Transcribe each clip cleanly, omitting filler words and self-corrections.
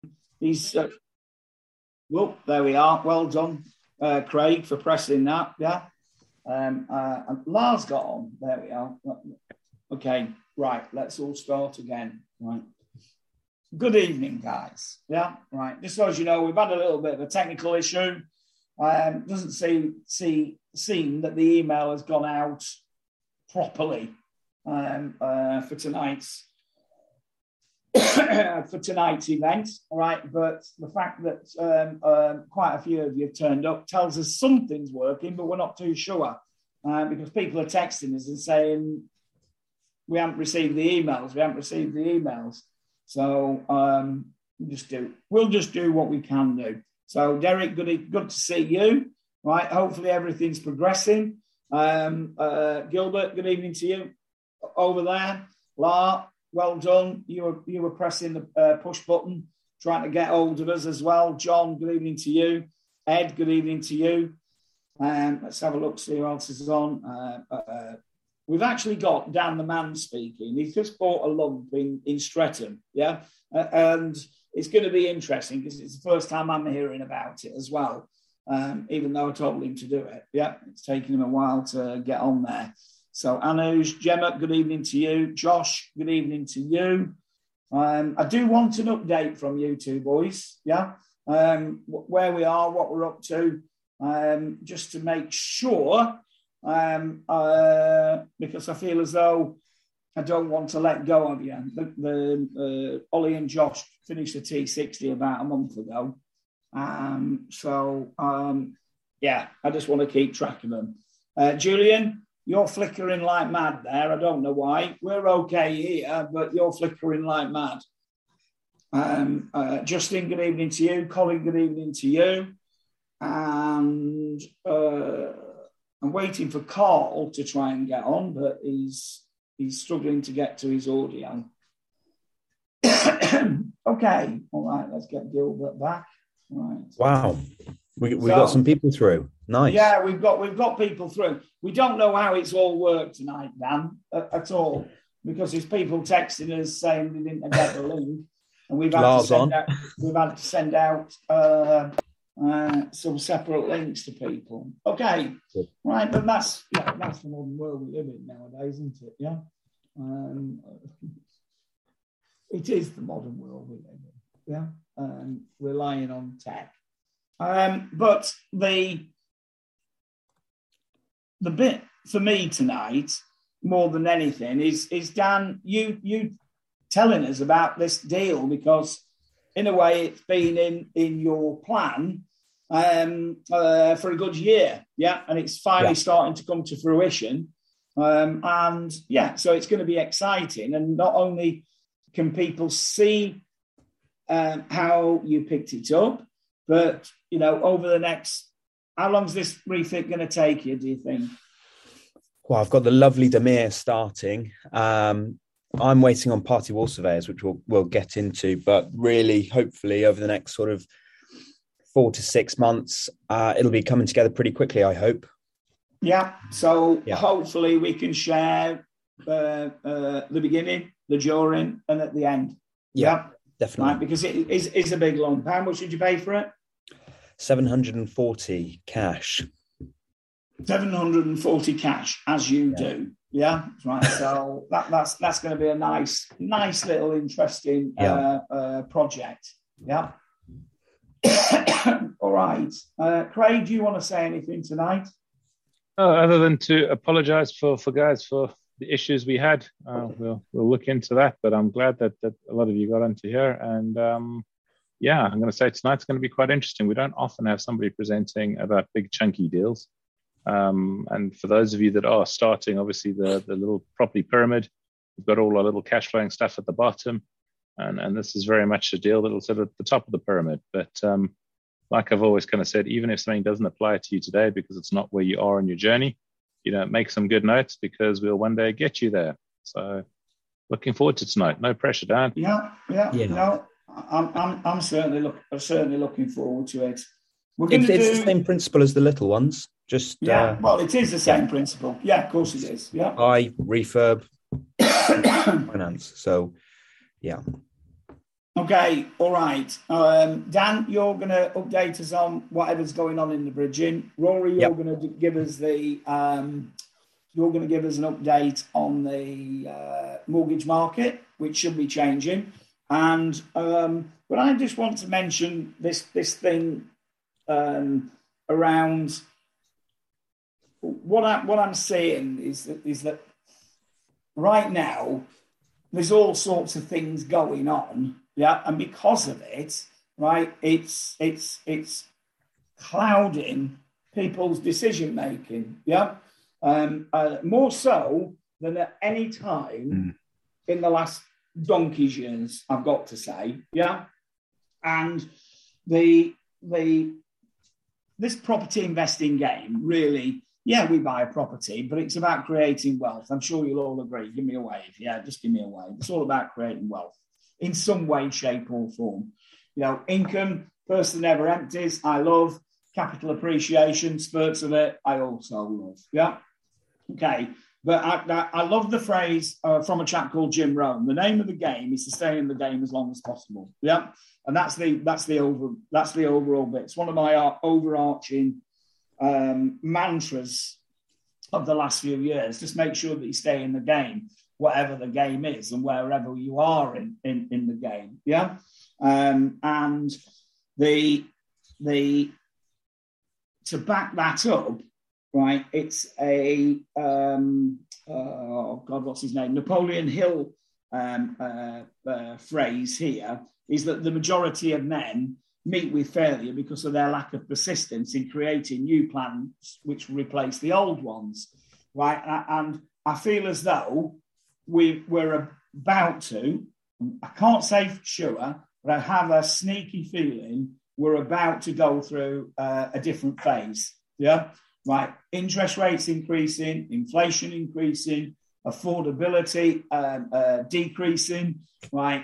He's well, there we are. Well done, Craig, for pressing that. Yeah. And Lars got on. There we are. Okay, right. Let's all start again. Right. Good evening, guys. Yeah, right. Just so as you know, we've had a little bit of a technical issue. Doesn't seem that the email has gone out properly for tonight's event. All right, but the fact that quite a few of you have turned up tells us something's working, but we're not too sure because people are texting us and saying we haven't received the emails. So we'll just do what we can do. So Derek, good to see you. Right, hopefully everything's progressing. Gilbert, good evening to you over there. La, well done. You were pressing the push button, trying to get hold of us as well. John, good evening to you. Ed, good evening to you. Let's have a look, see who else is on. We've actually got Dan the man speaking. He's just bought a lump in Streatham, yeah? And it's going to be interesting because it's the first time I'm hearing about it as well, even though I told him to do it. Yeah, it's taken him a while to get on there. So Anuj, Gemma, good evening to you. Josh, good evening to you. I do want an update from you two boys, yeah? Where we are, what we're up to, just to make sure... because I feel as though I don't want to let go of you. The Ollie and Josh finished the T60 about a month ago. Yeah, I just want to keep track of them. Julian, you're flickering like mad there. I don't know why. We're okay here, but you're flickering like mad. Justin, good evening to you. Colin, good evening to you. And... I'm waiting for Carl to try and get on, but he's struggling to get to his audio. Okay, all right, let's get Gilbert back. Right. Wow, we got some people through. Nice. Yeah, we've got people through. We don't know how it's all worked tonight, Dan, at all, because there's people texting us saying they didn't get the link, and we've had to send out some separate links to people. Okay, right, but that's the modern world we live in nowadays, isn't it? Yeah, it is the modern world we live in. Yeah, relying on tech. But the bit for me tonight, more than anything, is Dan, you telling us about this deal, because in a way it's been in your plan for a good year, yeah, and it's finally starting to come to fruition, and so it's going to be exciting, and not only can people see how you picked it up, but over the next, how long's this refit going to take you, do you think? Well, I've got the lovely Demir starting. I'm waiting on party wall surveyors, which we'll get into, but really, hopefully, over the next sort of 4 to 6 months, it'll be coming together pretty quickly, I hope. Yeah, so hopefully we can share the beginning, the during, and at the end. Yeah, definitely. Right, because it is a big lump. How much did you pay for it? 740 cash. 740 cash, as you do. Yeah, right. So that's going to be a nice little interesting project. Yeah. All right. Craig, do you want to say anything tonight? Other than to apologise for guys for the issues we had. We'll look into that, but I'm glad that a lot of you got onto here. And I'm going to say tonight's going to be quite interesting. We don't often have somebody presenting about big chunky deals. And for those of you that are starting, obviously the little property pyramid, we've got all our little cash flowing stuff at the bottom. And this is very much a deal that'll sit at the top of the pyramid. But like I've always kind of said, even if something doesn't apply to you today because it's not where you are in your journey, make some good notes, because we'll one day get you there. So looking forward to tonight. No pressure, Dan. Yeah. No, I'm certainly looking forward to it. It's the same principle as the little ones. Just well, it is the same principle. Yeah, of course it is. Yeah. Refurb, finance. So, yeah. Okay, all right. Dan, you're going to update us on whatever's going on in the bridging. Rory, you're Yep. going to give us the you're going to give us an update on the mortgage market, which should be changing. And but I just want to mention this thing around what I'm saying is that right now there's all sorts of things going on, yeah, and because of it, right, it's clouding people's decision making, yeah, more so than at any time in the last donkey's years, I've got to say, yeah, and this property investing game really. Yeah, we buy a property, but it's about creating wealth. I'm sure you'll all agree. Give me a wave. Yeah, just give me a wave. It's all about creating wealth in some way, shape, or form. You know, income, purse that never empties, I love. Capital appreciation, spurts of it, I also love. Yeah. Okay. But I love the phrase from a chap called Jim Rohn. The name of the game is to stay in the game as long as possible. Yeah. And that's the overall bit. It's one of my overarching mantras of the last few years. Just make sure that you stay in the game, whatever the game is and wherever you are in the game. Yeah. And the to back that up, right, it's a what's his name, Napoleon Hill phrase here is that the majority of men meet with failure because of their lack of persistence in creating new plans which replace the old ones, right? And I feel as though we're about to, I can't say for sure, but I have a sneaky feeling we're about to go through a different phase, yeah? Right, interest rates increasing, inflation increasing, affordability decreasing, right?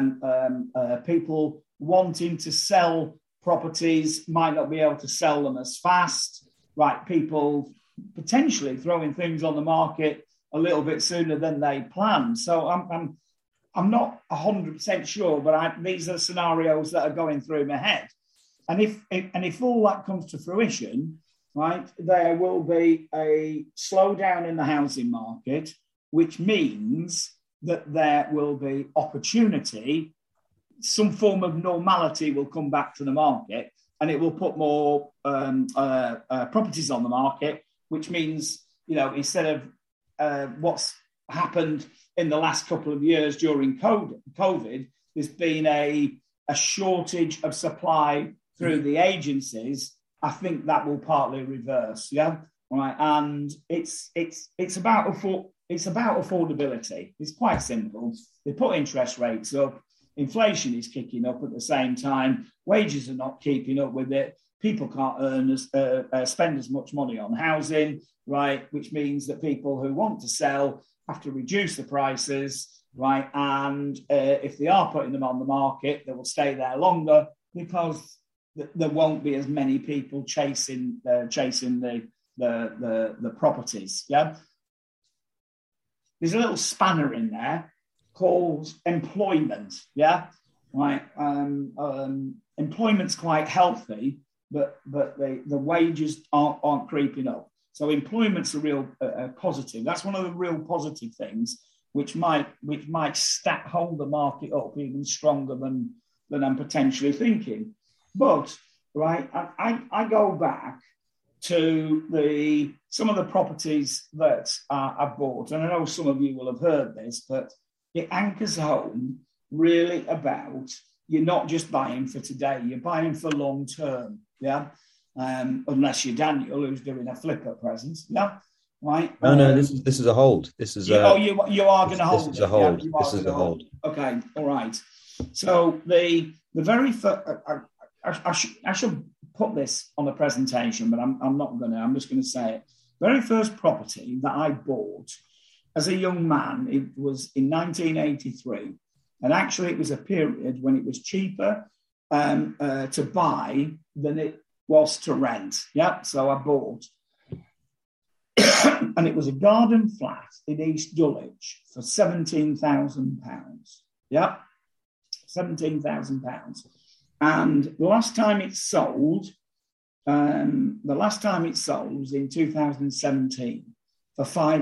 People wanting to sell properties might not be able to sell them as fast, right? People potentially throwing things on the market a little bit sooner than they planned. So I'm not 100% sure, but these are scenarios that are going through my head. And if all that comes to fruition, right, there will be a slowdown in the housing market, which means that there will be opportunity. Some form of normality will come back to the market and it will put more properties on the market, which means, you know, instead of what's happened in the last couple of years during COVID, there's been a shortage of supply through the agencies. I think that will partly reverse, yeah, right. And it's about affordability. It's quite simple. They put interest rates up. Inflation is kicking up at the same time. Wages are not keeping up with it. People can't spend as much money on housing, right? Which means that people who want to sell have to reduce the prices, right? And if they are putting them on the market, they will stay there longer because there won't be as many people chasing the properties. Yeah, there's a little spanner in there called employment. Yeah, right. Employment's quite healthy, but the wages aren't creeping up. So employment's a real positive. That's one of the real positive things, which might hold the market up even stronger than I'm potentially thinking. But right, I go back to some of the properties that I've bought, and I know some of you will have heard this, but it anchors home really about you're not just buying for today, you're buying for long term, yeah. Unless you're Daniel, who's doing a flip at present, yeah, right. No, this is a hold. This is you are going to hold. This is a hold. Yeah, this is a hold. Okay, all right. So the very first, I should put this on the presentation, but I'm not going to. I'm just going to say it. Very first property that I bought as a young man, it was in 1983, and actually it was a period when it was cheaper to buy than it was to rent. Yeah, so I bought, and it was a garden flat in East Dulwich for £17,000. Yeah. £17,000. And the last time it sold was in 2017 for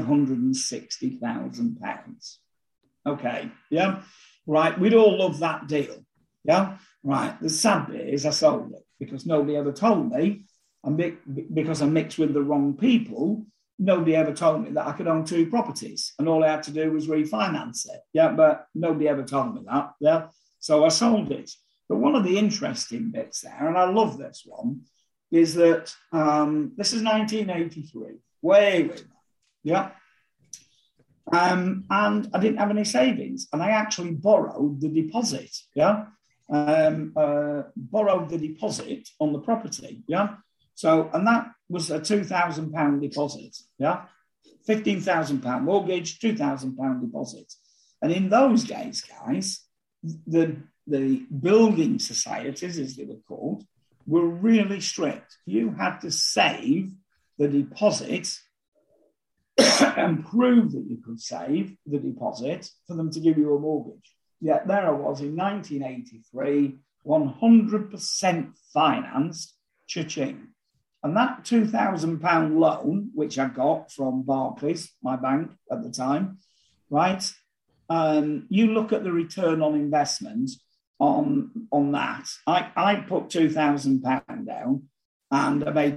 £560,000. Okay, yeah, right. We'd all love that deal, yeah, right. The sad bit is I sold it because nobody ever told me, and because I mixed with the wrong people, nobody ever told me that I could own 2 properties, and all I had to do was refinance it, yeah. But nobody ever told me that, yeah. So I sold it. But one of the interesting bits there, and I love this one, is that this is 1983, way back, yeah. And I didn't have any savings, and I actually borrowed the deposit, yeah. Borrowed the deposit on the property, yeah. So, and that was a £2,000 deposit, yeah. £15,000 mortgage, £2,000 deposit. And in those days, guys, the building societies, as they were called, were really strict. You had to save the deposit and prove that you could save the deposit for them to give you a mortgage. Yet there I was in 1983, 100% financed, cha-ching. And that £2,000 loan, which I got from Barclays, my bank at the time, right? You look at the return on investment on that. I put £2,000 down, and I made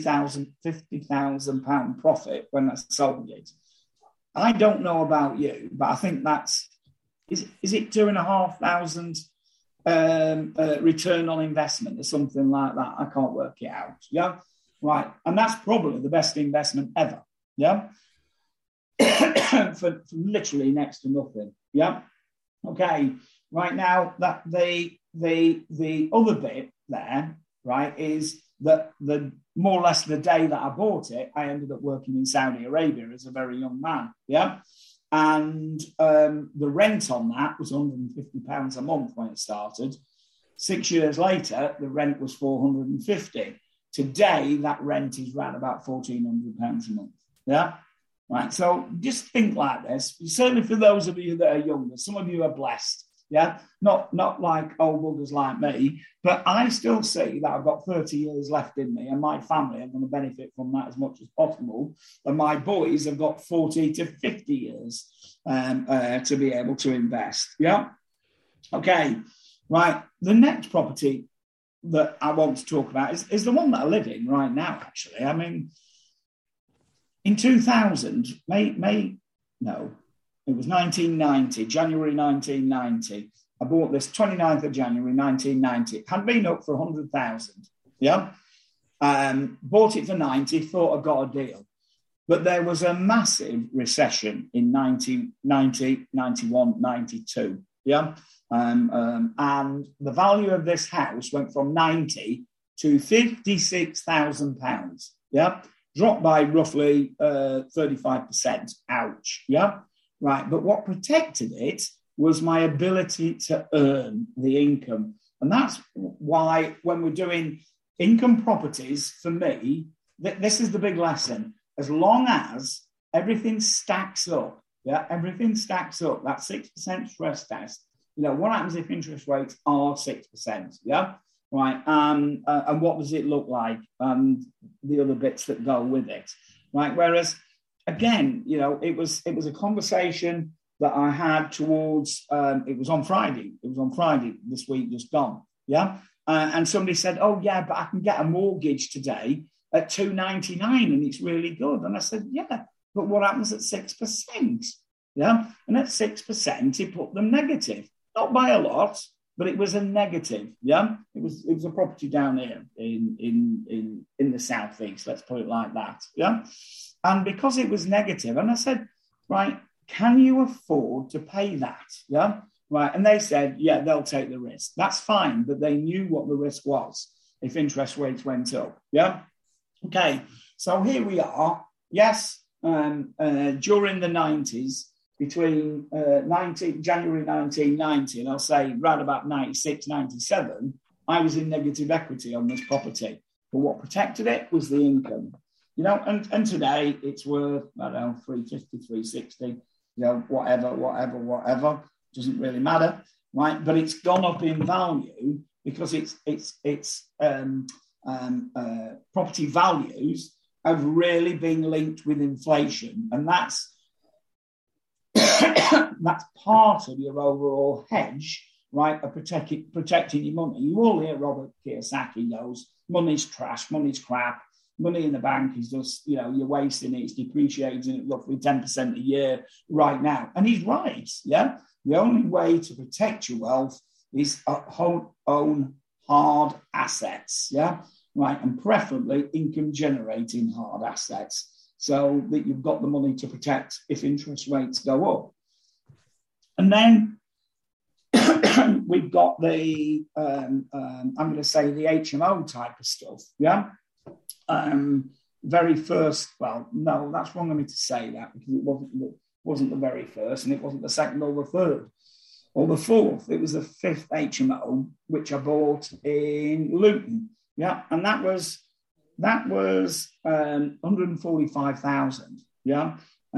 £50,000 profit when I sold it. I don't know about you, but I think is it 2,500 return on investment or something like that? I can't work it out. Yeah, right, and that's probably the best investment ever. Yeah, for literally next to nothing. Yeah, okay. Right now, that the other bit there, right, is that the more or less the day that I bought it, I ended up working in Saudi Arabia as a very young man. Yeah. And the rent on that was £150 a month when it started. 6 years later, the rent was £450. Today, that rent is around about £1,400 a month. Yeah. Right. So just think like this. Certainly for those of you that are younger, some of you are blessed. Yeah, not like old buggers like me, but I still see that I've got 30 years left in me, and my family are going to benefit from that as much as possible. And my boys have got 40 to 50 years to be able to invest. Yeah. Okay. Right. The next property that I want to talk about is the one that I live in right now, actually. I mean, in 2000, it was 1990, January 1990. I bought this 29th of January 1990. It had been up for 100,000. Yeah. Bought it for 90, thought I got a deal. But there was a massive recession in 90, 91, 92. Yeah. And the value of this house went from 90 to £56,000. Yeah. Dropped by roughly 35%. Ouch. Yeah. Right, but what protected it was my ability to earn the income. And that's why when we're doing income properties, for me, this is the big lesson. As long as everything stacks up, yeah, everything stacks up, that 6% stress test, what happens if interest rates are 6%, yeah? Right, and what does it look like? And the other bits that go with it, right? Whereas, again, it was a conversation that I had towards, it was on Friday this week just gone, yeah? And somebody said, oh, yeah, but I can get a mortgage today at 2.99 and it's really good. And I said, yeah, but what happens at 6%? Yeah, and at 6%, it put them negative, not by a lot, but it was a negative, yeah? It was a property down here in the southeast, let's put it like that, yeah? And because it was negative, and I said, right, can you afford to pay that? Yeah, right. And they said, yeah, they'll take the risk. That's fine, but they knew what the risk was if interest rates went up. Yeah. Okay. So here we are. Yes. During the 90s, between January 1990, and I'll say right about 96, 97, I was in negative equity on this property. But what protected it was the income. And today it's worth, I don't know, 350, 360, whatever, doesn't really matter. right? But it's gone up in value because property values have really been linked with inflation, and that's that's part of your overall hedge, right? Of protecting your money. You all hear Robert Kiyosaki goes, money's trash, money's crap, money in the bank is just, you're wasting it, it's depreciating at roughly 10% a year right now. And he's right, yeah? The only way to protect your wealth is own hard assets, yeah? Right, and preferably income-generating hard assets, so that you've got the money to protect if interest rates go up. And then we've got the, I'm going to say the HMO type of stuff, yeah? Very first, well, no, that's wrong of me to say that, because it wasn't the very first, and it wasn't the second or the third or the fourth. It was the fifth HMO, which I bought in Luton. Yeah, and that was 145,000. Yeah,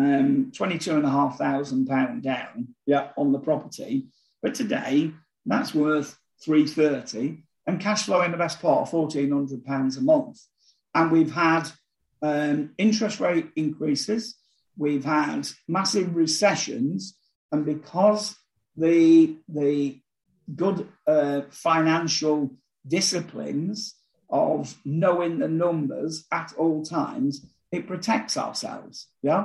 £22,500 down. Yeah, on the property. But today that's worth 330, and cash flow in the best part of £1,400 a month. And we've had interest rate increases. We've had massive recessions, and because the good financial disciplines of knowing the numbers at all times, it protects ourselves, yeah.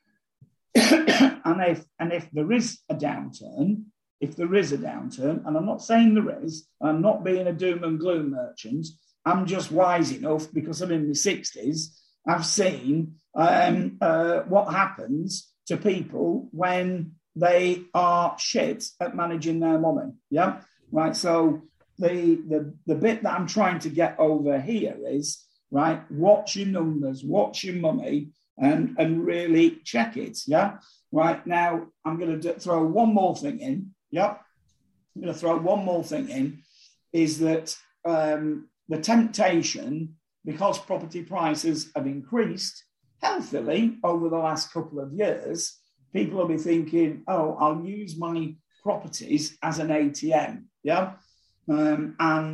and if there is a downturn, and I'm not saying there is, I'm not being a doom and gloom merchant. I'm just wise enough, because I'm in my 60s. I've seen what happens to people when they are shit at managing their money, yeah. Right, so. The bit that I'm trying to get over here is, right, watch your numbers, watch your money, and really check it, yeah? Right, now I'm going to throw one more thing in, yeah? I'm going to throw one more thing in, is that the temptation, because property prices have increased healthily over the last couple of years, people will be thinking, oh, I'll use my properties as an ATM, yeah? And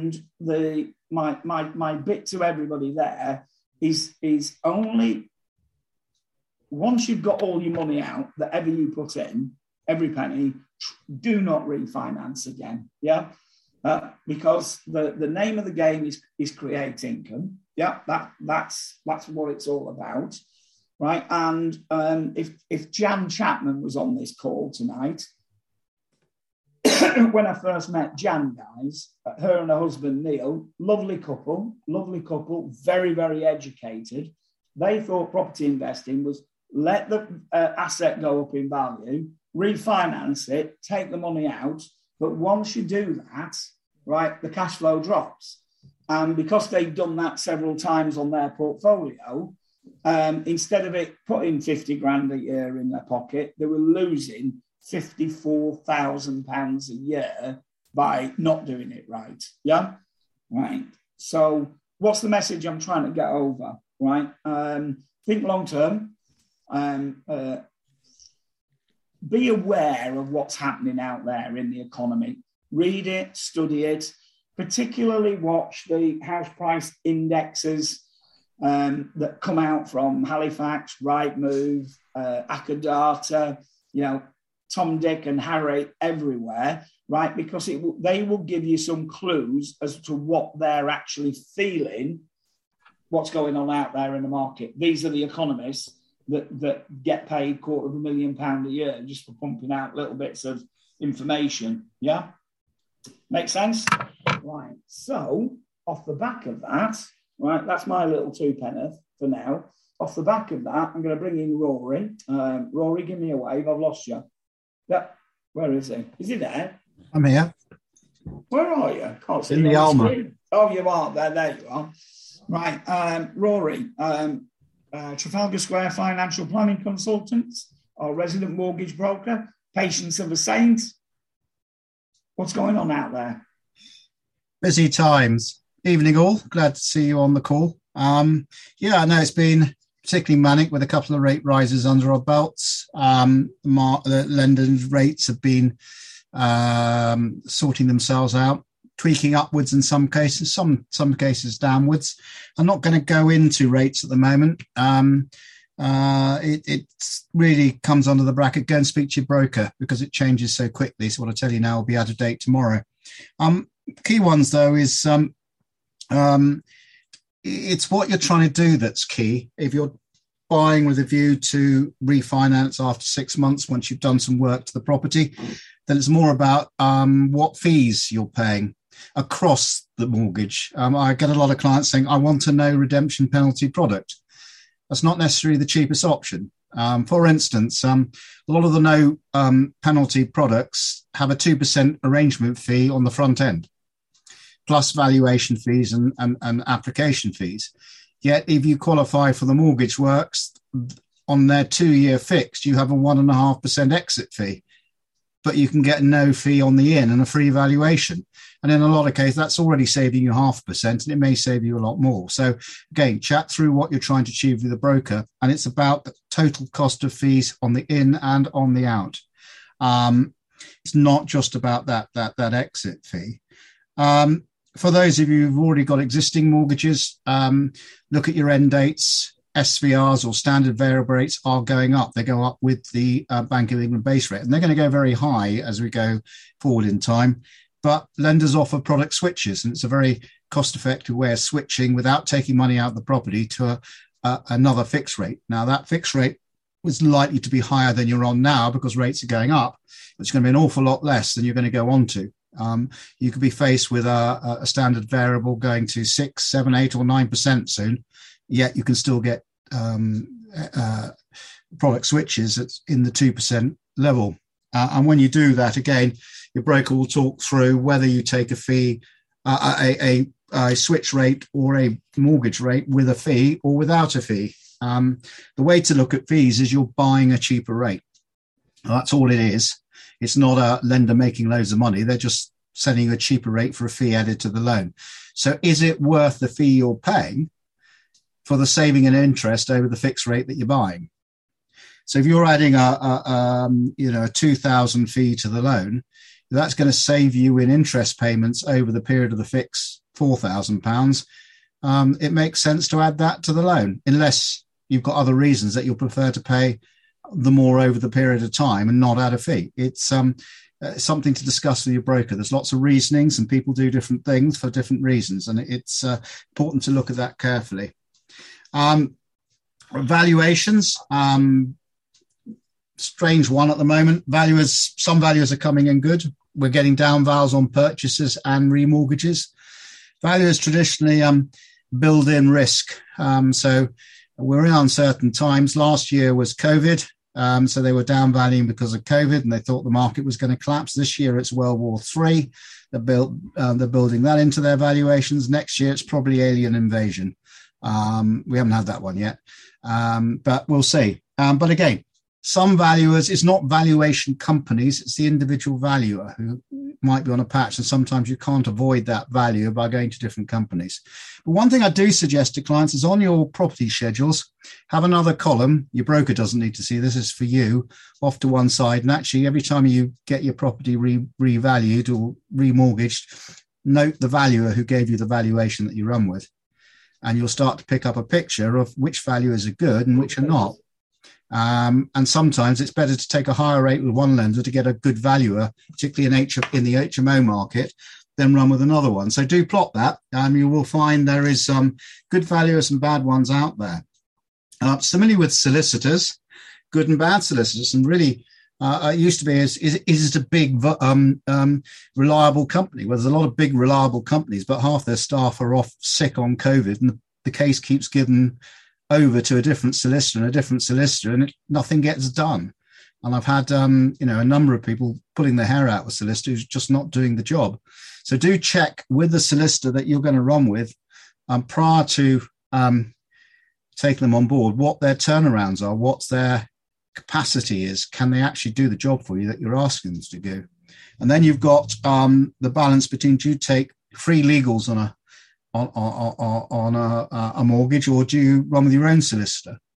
my bit to everybody there is only once you've got all your money out, that ever you put in, every penny, do not refinance again, yeah, because the name of the game is create income, yeah, that's what it's all about, right? And if Jan Chapman was on this call tonight. When I first met Jan, guys, her and her husband, Neil, lovely couple, very, very educated. They thought property investing was let the asset go up in value, refinance it, take the money out. But once you do that, right, the cash flow drops. And because they've done that several times on their portfolio, instead of it putting 50 grand a year in their pocket, they were losing £54,000 a year by not doing it right. Yeah, right. So, what's the message I'm trying to get over? Right. Think long term. Be aware of what's happening out there in the economy. Read it, study it. Particularly watch the house price indexes that come out from Halifax, Rightmove, Akadata. Tom, Dick and Harry everywhere, right? Because they will give you some clues as to what they're actually feeling, what's going on out there in the market. These are the economists that get paid £250,000 a year just for pumping out little bits of information, yeah? Make sense? Right, so off the back of that, right, that's my little two-penneth for now. Off the back of that, I'm going to bring in Rory. Rory, give me a wave. I've lost you. Yeah, where is he? Is he there? I'm here. Where are you? Can't see in the Alma. Oh, you are there. There you are. Right, Rory. Trafalgar Square Financial Planning Consultants, our resident mortgage broker, Patience of a Saint. What's going on out there? Busy times. Evening all. Glad to see you on the call. I know it's been particularly manic with a couple of rate rises under our belts. The lenders' rates have been sorting themselves out, tweaking upwards in some cases, some cases downwards. I'm not going to go into rates at the moment. It really comes under the bracket, go and speak to your broker because it changes so quickly. So what I tell you now will be out of date tomorrow. Key ones, though, is it's what you're trying to do that's key. If you're buying with a view to refinance after 6 months, once you've done some work to the property, then it's more about what fees you're paying across the mortgage. I get a lot of clients saying, I want a no redemption penalty product. That's not necessarily the cheapest option. For instance, a lot of the no penalty products have a 2% arrangement fee on the front end, plus valuation fees and application fees. Yet if you qualify for the Mortgage Works, on their 2-year fixed, you have a 1.5% exit fee, but you can get no fee on the in and a free valuation. And in a lot of cases, that's already saving you 0.5%, and it may save you a lot more. So again, chat through what you're trying to achieve with a broker, and it's about the total cost of fees on the in and on the out. It's not just about that exit fee. For those of you who've already got existing mortgages, look at your end dates. SVRs or standard variable rates are going up. They go up with the Bank of England base rate, and they're going to go very high as we go forward in time. But lenders offer product switches, and it's a very cost-effective way of switching without taking money out of the property to another fixed rate. Now, that fixed rate was likely to be higher than you're on now because rates are going up. It's going to be an awful lot less than you're going to go on to. You could be faced with a standard variable going to 6, 7, 8 or 9% soon, yet you can still get product switches in the 2% level. And when you do that, again, your broker will talk through whether you take a fee, a switch rate or a mortgage rate with a fee or without a fee. The way to look at fees is you're buying a cheaper rate. That's all it is. It's not a lender making loads of money. They're just sending you a cheaper rate for a fee added to the loan. So is it worth the fee you're paying for the saving and interest over the fixed rate that you're buying? So if you're adding a 2,000 fee to the loan, that's going to save you in interest payments over the period of the fix £4,000. It makes sense to add that to the loan, unless you've got other reasons that you'll prefer to pay the more over the period of time and not add a fee. It's something to discuss with your broker. There's lots of reasonings and people do different things for different reasons, and it's important to look at that carefully. Valuations, strange one at the moment. Some valuers are coming in good. We're getting down vals on purchases and remortgages. Valuers traditionally build in risk. So we're in uncertain times. Last year was COVID. So they were down valuing because of COVID and they thought the market was going to collapse. This year it's World War III. They're building that into their valuations. Next year it's probably alien invasion. We haven't had that one yet, but we'll see. But again, some valuers, it's not valuation companies, it's the individual valuer who might be on a patch, and sometimes you can't avoid that value by going to different companies. But one thing I do suggest to clients is on your property schedules, have another column. Your broker doesn't need to see this, is for you, off to one side. And actually, every time you get your property revalued or remortgaged, note the valuer who gave you the valuation that you run with. And you'll start to pick up a picture of which valuers are good and which are not. And sometimes it's better to take a higher rate with one lender to get a good valuer, particularly in the HMO market, than run with another one. So do plot that. You will find there is good valuers and bad ones out there. Similarly with solicitors, good and bad solicitors, and really it used to be is it a big reliable company? Well, there's a lot of big reliable companies, but half their staff are off sick on COVID, and the case keeps given over to a different solicitor, and nothing gets done. And I've had a number of people pulling their hair out with solicitors who's just not doing the job. So do check with the solicitor that you're going to run with prior to taking them on board what their turnarounds are, what their capacity is. Can they actually do the job for you that you're asking them to do? And then you've got the balance between, do you take free legals on a mortgage, or do you run with your own solicitor?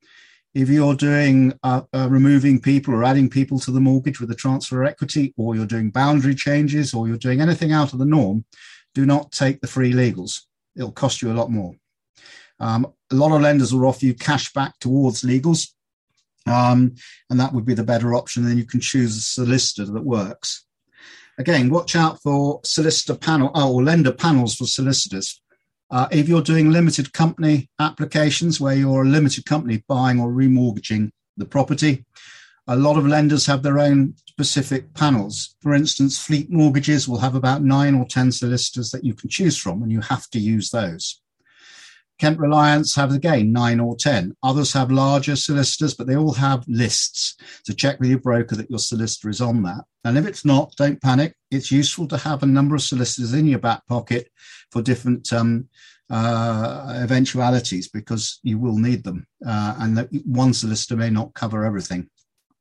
If you're doing removing people or adding people to the mortgage with a transfer of equity, or you're doing boundary changes, or you're doing anything out of the norm, do not take the free legals. It'll cost you a lot more. A lot of lenders will offer you cash back towards legals, and that would be the better option. Then you can choose a solicitor that works. Again, watch out for solicitor panel or lender panels for solicitors. If you're doing limited company applications where you're a limited company buying or remortgaging the property, a lot of lenders have their own specific panels. For instance, fleet mortgages will have about 9 or 10 solicitors that you can choose from, and you have to use those. Kent Reliance have, again, 9 or 10. Others have larger solicitors, but they all have lists. So check with your broker that your solicitor is on that. And if it's not, don't panic. It's useful to have a number of solicitors in your back pocket for different eventualities, because you will need them. And that one solicitor may not cover everything.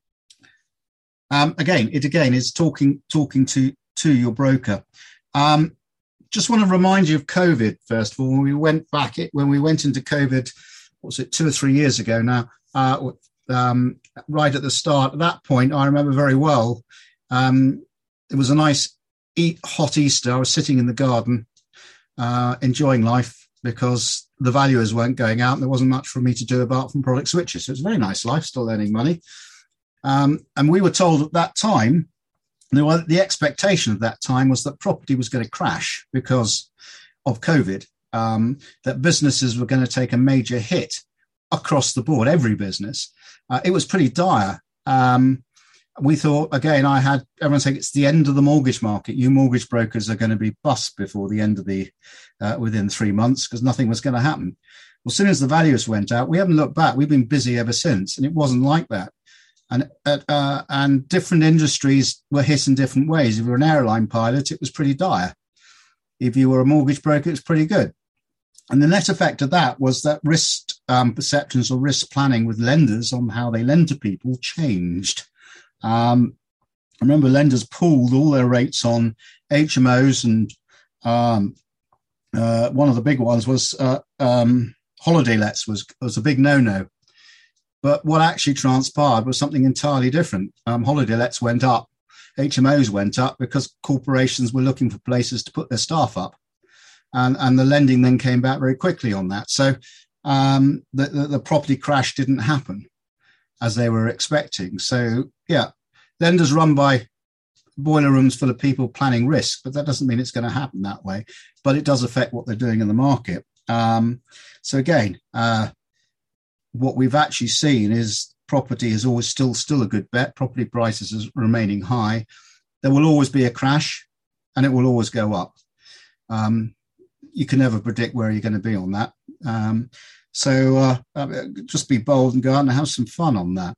Again, is talking to your broker. Just want to remind you of COVID, first of all. When we went into COVID, what was it, 2 or 3 years ago now, right at the start. At that point, I remember very well, it was a nice hot Easter. I was sitting in the garden, enjoying life, because the valuers weren't going out and there wasn't much for me to do apart from product switches. So it was a very nice life, still earning money. And we were told at that time, the expectation of that time was that property was going to crash because of COVID, that businesses were going to take a major hit across the board, every business. It was pretty dire. We thought, again, everyone saying it's the end of the mortgage market. You mortgage brokers are going to be bust before the end of within 3 months, because nothing was going to happen. Well, as soon as the values went out, we haven't looked back. We've been busy ever since, and it wasn't like that. And different industries were hit in different ways. If you were an airline pilot, it was pretty dire. If you were a mortgage broker, it was pretty good. And the net effect of that was that risk perceptions or risk planning with lenders on how they lend to people changed. I remember lenders pooled all their rates on HMOs, and one of the big ones was holiday lets was a big no-no. But what actually transpired was something entirely different. Holiday lets went up, HMOs went up, because corporations were looking for places to put their staff up. And the lending then came back very quickly on that. So the property crash didn't happen as they were expecting. So, yeah, lenders run by boiler rooms full of people planning risk, but that doesn't mean it's going to happen that way. But it does affect what they're doing in the market. So again, what we've actually seen is property is always still a good bet. Property prices is remaining high. There will always be a crash, and it will always go up. You can never predict where you're going to be on that. So just be bold and go out and have some fun on that.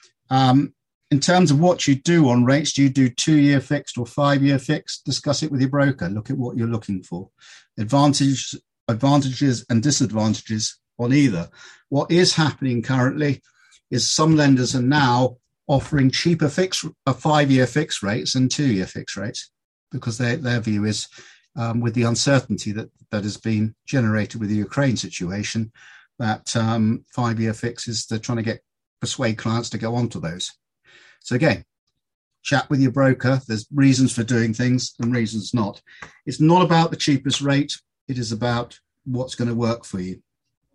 In terms of what you do on rates, do you do 2-year fixed or 5-year fixed? Discuss it with your broker. Look at what you're looking for. Advantages and disadvantages on either. What is happening currently is some lenders are now offering cheaper 5-year fixed rates than 2-year fixed rates, because their view is with the uncertainty that has been generated with the Ukraine situation, that 5-year fixes, they're trying to persuade clients to go onto those. So again, chat with your broker. There's reasons for doing things and reasons not. It's not about the cheapest rate. It is about what's going to work for you.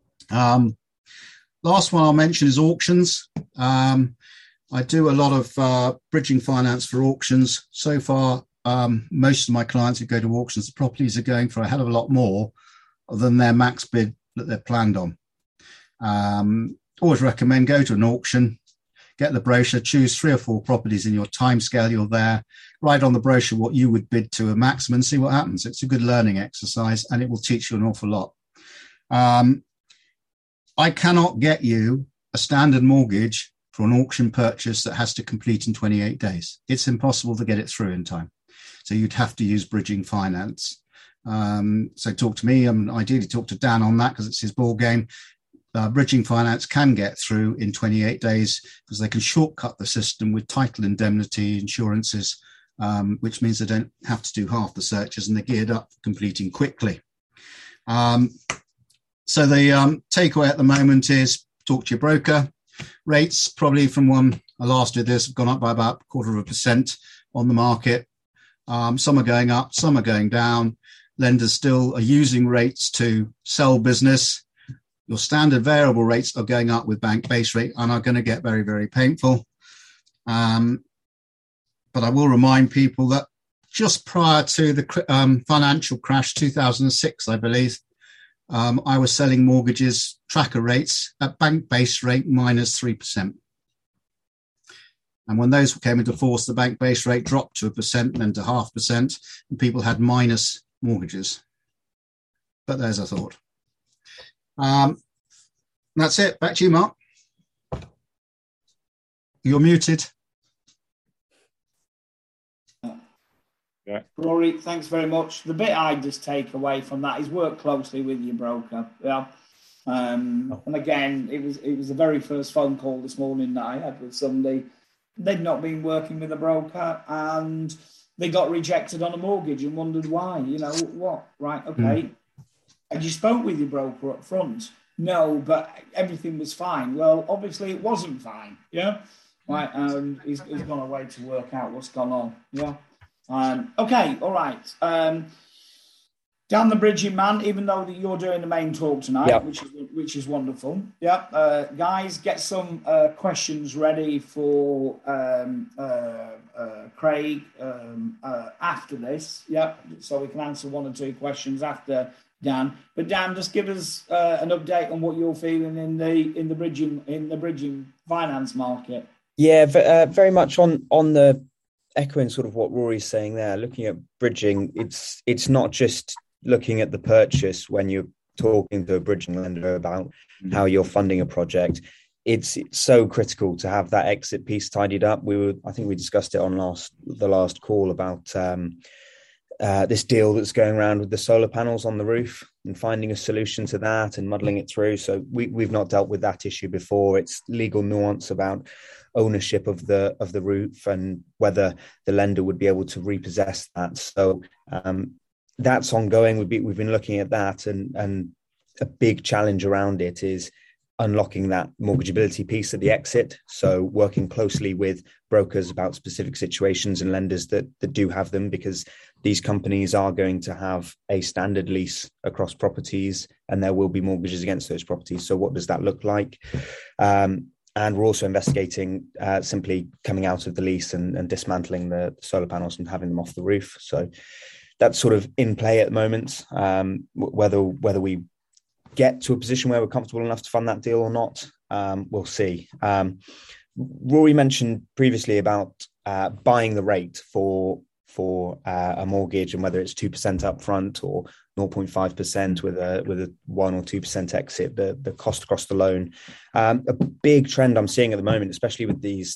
Last one I'll mention is auctions. I do a lot of bridging finance for auctions. So far, most of my clients who go to auctions, the properties are going for a hell of a lot more than their max bid that they're planned on. Always recommend go to an auction, get the brochure, choose 3 or 4 properties in your timescale you're there, write on the brochure what you would bid to a maximum, see what happens. It's a good learning exercise, and it will teach you an awful lot. I cannot get you a standard mortgage for an auction purchase that has to complete in 28 days. It's impossible to get it through in time. So you'd have to use bridging finance. So talk to me, ideally talk to Dan on that, because it's his ball game. Bridging finance can get through in 28 days because they can shortcut the system with title indemnity insurances, which means they don't have to do half the searches, and they're geared up for completing quickly. So the takeaway at the moment is talk to your broker. Rates probably from when I last did this have gone up by about 0.25% on the market. Some are going up, some are going down. Lenders still are using rates to sell business. Your standard variable rates are going up with bank base rate and are going to get very, very painful. But I will remind people that just prior to the financial crash, 2006, I believe, I was selling mortgages tracker rates at bank base rate minus 3%. And when those came into force, the bank base rate dropped to 1%, then to 0.5%, and people had minus mortgages. But there's a thought. That's it. Back to you, Mark. You're muted. Yeah. Rory, thanks very much. The bit I just take away from that is work closely with your broker. Yeah. And again, it was the very first phone call this morning that I had with somebody. They'd not been working with a broker and they got rejected on a mortgage and wondered why. You know, what? Right, okay. And you spoke with your broker up front. No, but everything was fine. Well, obviously it wasn't fine. Yeah. Right. And he's gone away to work out what's gone on. Yeah. Okay, all right. Dan the Bridging Man, even though you're doing the main talk tonight, yep, which is wonderful. Yeah, guys, get some questions ready for Craig after this. Yeah, so we can answer one or two questions after Dan. But Dan, just give us an update on what you're feeling in the bridging finance market. Yeah, very much on the echoing sort of what Rory's saying there. Looking at bridging, it's not just looking at the purchase when you're talking to a bridging lender about how you're funding a project. It's so critical to have that exit piece tidied up. I think we discussed it on the last call about this deal that's going around with the solar panels on the roof and finding a solution to that and muddling it through. So we've not dealt with that issue before. It's legal nuance about ownership of the roof and whether the lender would be able to repossess that. So that's ongoing. We've been looking at that, and a big challenge around it is unlocking that mortgageability piece at the exit. So working closely with brokers about specific situations and lenders that do have them, because these companies are going to have a standard lease across properties and there will be mortgages against those properties. So what does that look like? And we're also investigating simply coming out of the lease and dismantling the solar panels and having them off the roof. So that's sort of in play at the moment. Whether we get to a position where we're comfortable enough to fund that deal or not, we'll see. Rory mentioned previously about buying the rate for a mortgage and whether it's 2% upfront or 0.5% with a 1 or 2% exit, the cost across the loan. A big trend I'm seeing at the moment, especially with these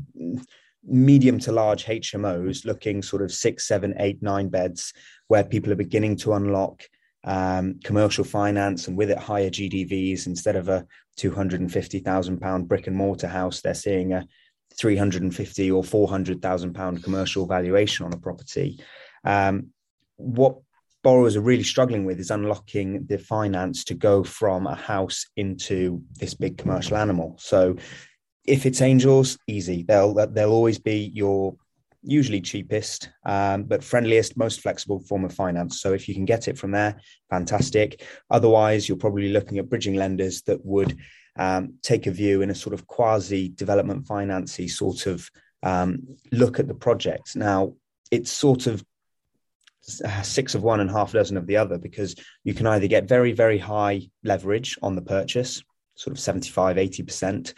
medium to large HMOs looking sort of 6, 7, 8, 9 beds, where people are beginning to unlock commercial finance, and with it higher GDVs. Instead of a £250,000 brick and mortar house, they're seeing a £350,000 or £400,000 commercial valuation on a property. What borrowers are really struggling with is unlocking the finance to go from a house into this big commercial animal. So if it's Angels, easy. They'll always be your usually cheapest, but friendliest, most flexible form of finance. So if you can get it from there, fantastic. Otherwise, you're probably looking at bridging lenders that would take a view in a sort of quasi-development financey sort of look at the project. Now, it's sort of 6 of one and half dozen of the other, because you can either get very, very high leverage on the purchase, sort of 75, 80%,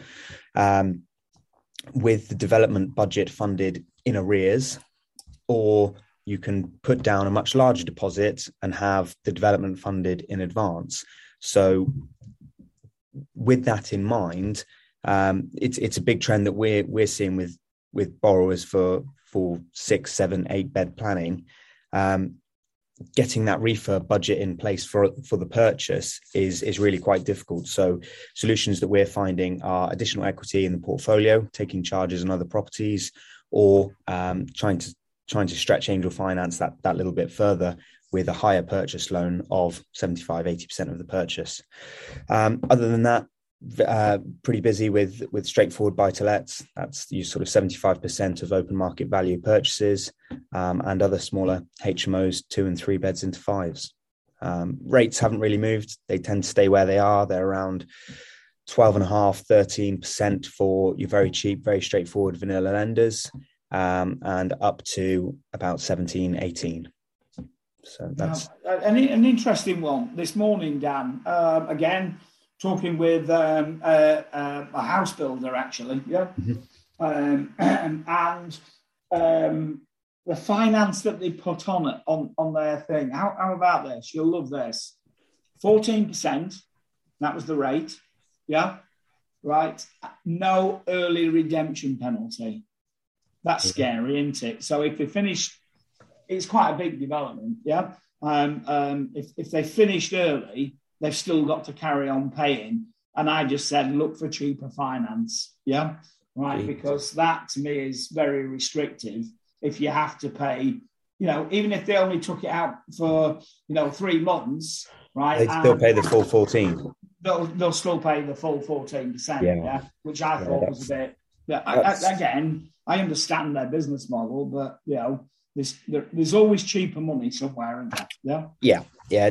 with the development budget funded in arrears, or you can put down a much larger deposit and have the development funded in advance. So with that in mind, it's a big trend that we're seeing with borrowers for 6, 7, 8 bed planning. Getting that refurb budget in place for the purchase is really quite difficult. So solutions that we're finding are additional equity in the portfolio, taking charges on other properties, or trying to stretch Angel Finance that little bit further with a higher purchase loan of 75, 80% of the purchase. Other than that, pretty busy with straightforward buy-to-lets. That's you sort of 75% of open market value purchases, and other smaller HMOs, 2 and 3 beds into 5s. Rates haven't really moved. They tend to stay where they are. They're around 12.5%, 13% for your very cheap, very straightforward vanilla lenders, and up to about 17, 18. So that's an interesting one this morning, Dan. Again, talking with a house builder, actually, yeah, and the finance that they put on their thing. How about this? You'll love this. 14%. That was the rate. Yeah, right. No early redemption penalty. That's scary, isn't it? So if they finish, it's quite a big development. Yeah. If they finished early, they've still got to carry on paying. And I just said, look for cheaper finance. Yeah. Right. Because that to me is very restrictive. If you have to pay, even if they only took it out for, 3 months, right? They still pay the full 14. They'll still pay the full 14%. Yeah. Which I thought was a bit, again, I understand their business model, but, there's always cheaper money somewhere, isn't there? Yeah. Yeah.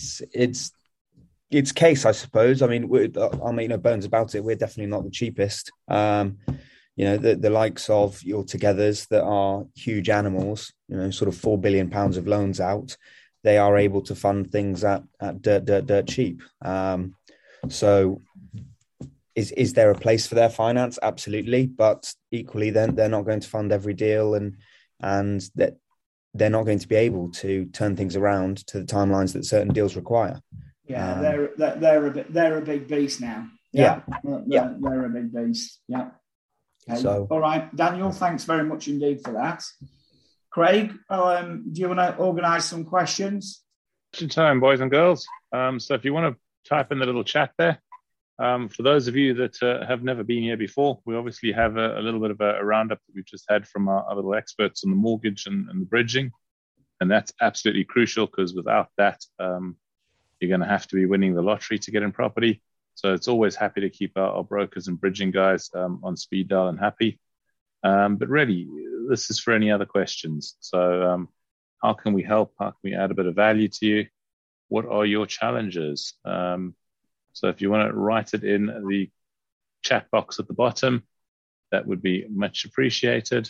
It's case, I suppose. I mean, I'll make no bones about it. We're definitely not the cheapest. The likes of your Togethers that are huge animals, sort of £4 billion of loans out, they are able to fund things at dirt cheap. So is there a place for their finance? Absolutely. But equally, then they're not going to fund every deal, and that they're not going to be able to turn things around to the timelines that certain deals require. Yeah, they're a big beast now. Yeah. They're a big beast. Yeah. Okay. So, all right, Daniel, thanks very much indeed for that. Craig, do you want to organise some questions? Question time, boys and girls. So if you want to type in the little chat there, for those of you that have never been here before, we obviously have a little bit of a roundup that we've just had from our little experts on the mortgage and the bridging. And that's absolutely crucial, because without that, you're going to have to be winning the lottery to get in property. So it's always happy to keep our brokers and bridging guys on speed dial and happy. But really, this is for any other questions. So how can we help? How can we add a bit of value to you? What are your challenges? So if you want to write it in the chat box at the bottom, that would be much appreciated.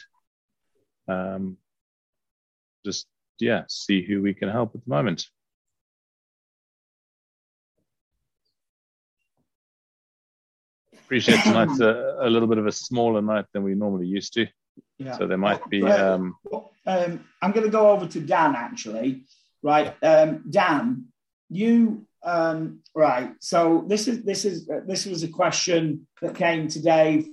See who we can help at the moment. Appreciate tonight's a little bit of a smaller night than we normally used to. Yeah. So there might be. I'm going to go over to Dan actually. Right, Dan, you right. So this was a question that came today.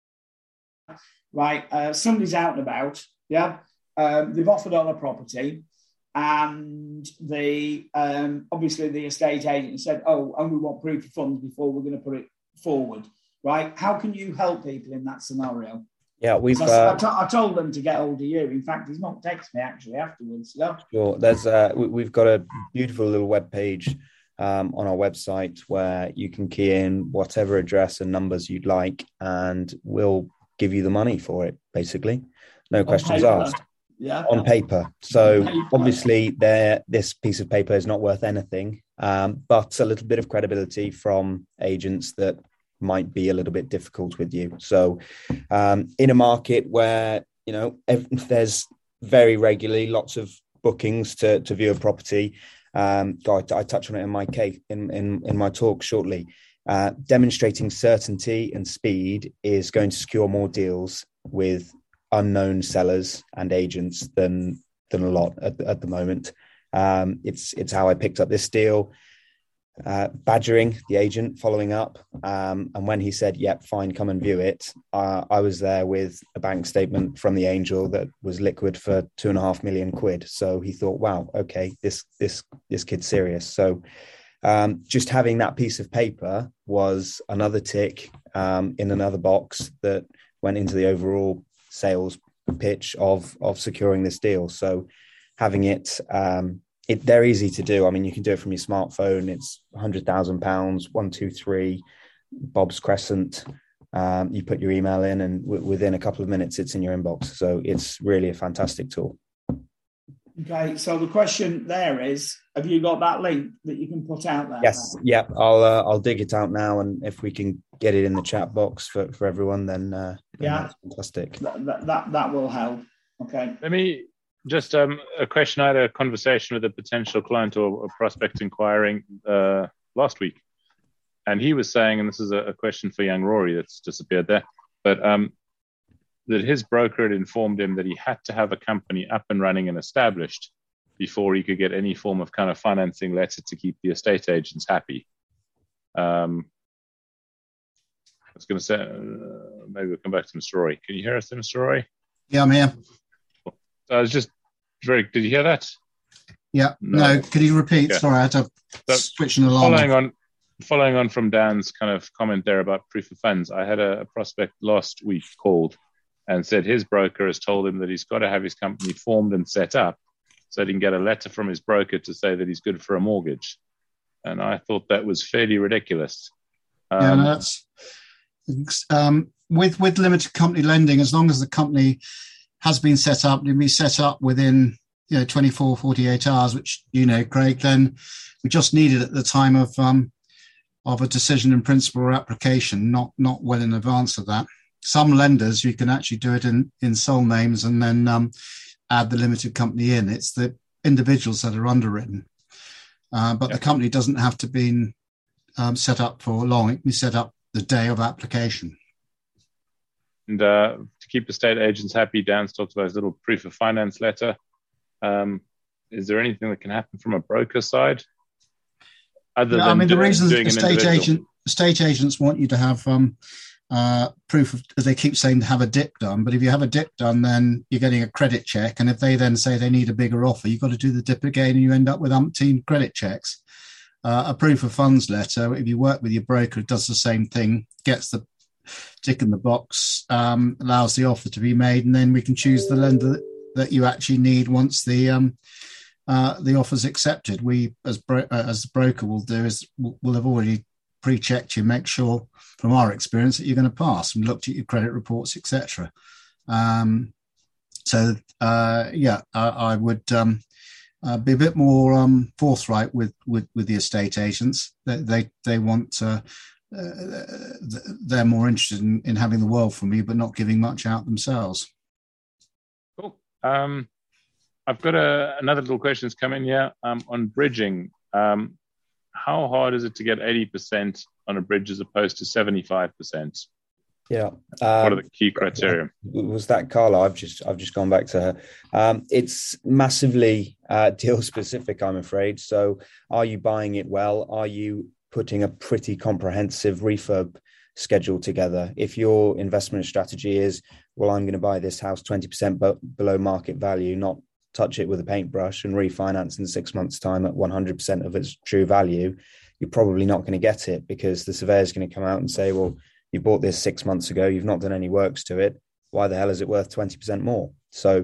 Right, somebody's out and about. Yeah, they've offered on a property, and the obviously the estate agent said, "Oh, and we want proof of funds before we're going to put it forward." Right? How can you help people in that scenario? Yeah, I told them to get hold of you. In fact, he's not texted me actually afterwards. Yeah. Sure. There's we've got a beautiful little web page on our website where you can key in whatever address and numbers you'd like, and we'll give you the money for it. Basically, no questions asked. Yeah. On paper. So obviously, this piece of paper is not worth anything, but a little bit of credibility from agents that might be a little bit difficult with you. So in a market where, there's very regularly lots of bookings to view a property, I touch on it in my case, in my talk shortly, demonstrating certainty and speed is going to secure more deals with unknown sellers and agents than a lot at the moment. It's how I picked up this deal. Badgering the agent, following up, and when he said, "Yep, fine, come and view it," I was there with a bank statement from the angel that was liquid for £2.5 million. So he thought, "Wow, okay, this kid's serious." So just having that piece of paper was another tick in another box that went into the overall sales pitch of securing this deal. So having it. They're easy to do. I mean, you can do it from your smartphone. It's £100,000, 1, 2, 3. Bob's Crescent. You put your email in, and within a couple of minutes, it's in your inbox. So it's really a fantastic tool. Okay, so the question there is, have you got that link that you can put out there? Yes, yeah. I'll dig it out now, and if we can get it in the chat box for everyone, then that's fantastic. That will help. Okay. Let me just a question. I had a conversation with a potential client or a prospect inquiring last week, and he was saying, and this is a question for young Rory that's disappeared there, but that his broker had informed him that he had to have a company up and running and established before he could get any form of kind of financing letter to keep the estate agents happy. I was going to say, maybe we'll come back to Mr. Roy. Can you hear us, Mr. Roy? Yeah, I'm here. I was just did you hear that? Yeah. No. Could you repeat? Yeah. Sorry, I had to switch an alarm. Following on from Dan's kind of comment there about proof of funds, I had a prospect last week called and said his broker has told him that he's got to have his company formed and set up so he can get a letter from his broker to say that he's good for a mortgage. And I thought that was fairly ridiculous. That's with limited company lending, as long as the company has been set up, it can be set up within 24, 48 hours, which Craig, then we just need it at the time of a decision in principle or application, not well in advance of that. Some lenders, you can actually do it in sole names and then add the limited company in. It's the individuals that are underwritten. But the company doesn't have to be set up for long. It can be set up the day of application. And to keep estate agents happy, Dan's talked about his little proof of finance letter. Is there anything that can happen from a broker side? The reason estate agents want you to have proof of, as they keep saying, to have a DIP done. But if you have a DIP done, then you're getting a credit check. And if they then say they need a bigger offer, you've got to do the DIP again, and you end up with umpteen credit checks. A proof of funds letter, if you work with your broker, it does the same thing, gets the tick in the box, allows the offer to be made, and then we can choose the lender that you actually need once the offer's accepted. We, as the broker will do, is we'll have already pre-checked you, make sure from our experience that you're going to pass, and looked at your credit reports, etc. I would be a bit more forthright with the estate agents. They want they're more interested in having the world from you, but not giving much out themselves. Cool. I've got another little question that's come in here on bridging. How hard is it to get 80% on a bridge as opposed to 75%? Yeah. What are the key criteria? Was that Carla? I've just gone back to her. It's massively deal specific, I'm afraid. So are you buying it well? Are you putting a pretty comprehensive refurb schedule together? If your investment strategy is, well, I'm going to buy this house 20% below market value, not touch it with a paintbrush and refinance in 6 months' time at 100% of its true value, you're probably not going to get it, because the surveyor is going to come out and say, well, you bought this 6 months ago, you've not done any works to it, why the hell is it worth 20% more? So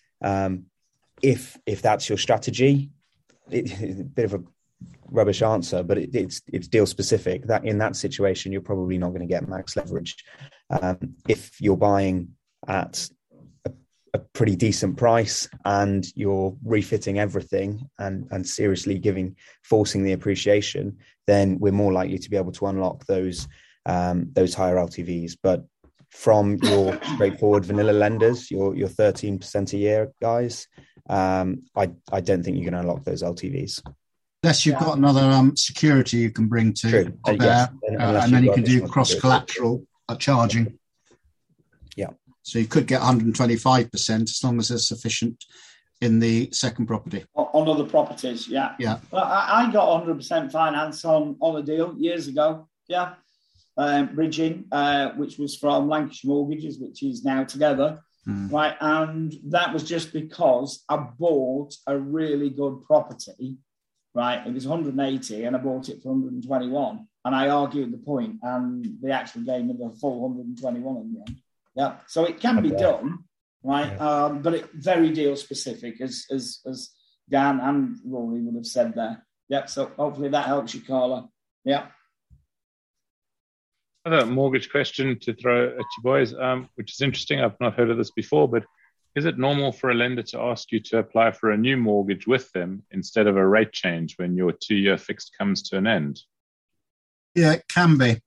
if that's your strategy, it's a bit of a rubbish answer, but it's deal specific. That in that situation, you're probably not going to get max leverage. If you're buying at a pretty decent price and you're refitting everything and seriously forcing the appreciation, then we're more likely to be able to unlock those higher LTVs. But from your straightforward vanilla lenders, your 13% a year guys, I don't think you're going to unlock those LTVs. Unless you've got another security you can bring to bear, and then you can do cross-collateral charging. Yeah. So you could get 125% as long as there's sufficient in the second property. On other properties, yeah. Yeah. Well, I got 100% finance on a deal years ago, yeah. Bridging, which was from Lancashire Mortgages, which is now Together, right? And that was just because I bought a really good property, right? It was 180 and I bought it for 121. And I argued the point, and they actually gave me the full 121 in the end. Yeah, so it can be done, right? Yeah. But it's very deal specific, as Dan and Rory would have said there. Yeah, so hopefully that helps you, Carla. Yeah. Another mortgage question to throw at you boys, which is interesting. I've not heard of this before, but is it normal for a lender to ask you to apply for a new mortgage with them instead of a rate change when your 2-year fixed comes to an end? Yeah, it can be.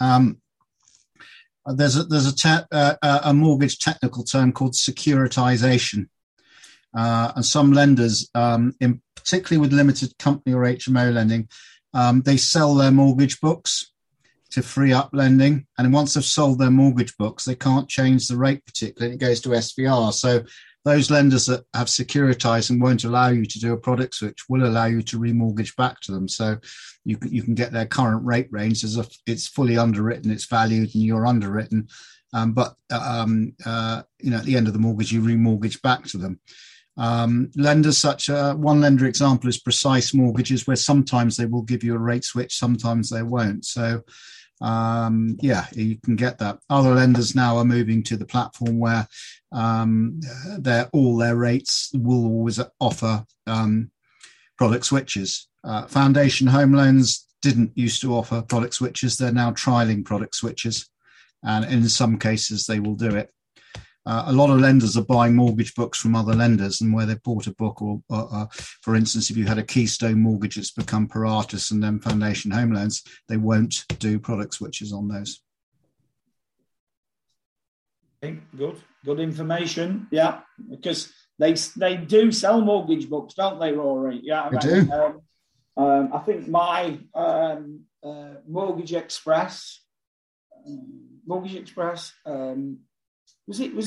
There's a mortgage technical term called securitization. And some lenders, particularly with limited company or HMO lending, they sell their mortgage books to free up lending. And once they've sold their mortgage books, they can't change the rate particularly. It goes to SVR. So those lenders that have securitized and won't allow you to do a product switch will allow you to remortgage back to them. So you can get their current rate range as if it's fully underwritten, it's valued, and you're underwritten. But at the end of the mortgage, you remortgage back to them. Lenders one lender example is Precise Mortgages, where sometimes they will give you a rate switch, sometimes they won't. So you can get that. Other lenders now are moving to the platform where all their rates will always offer product switches. Foundation Home Loans didn't used to offer product switches. They're now trialing product switches, and in some cases they will do it. A lot of lenders are buying mortgage books from other lenders, and where they've bought a book, or for instance, if you had a Keystone mortgage that's become Paratus and then Foundation Home Loans, they won't do product switches on those. Okay, good information. Yeah, because they do sell mortgage books, don't they, Rory? Yeah, they do. I think my Mortgage Express. Was it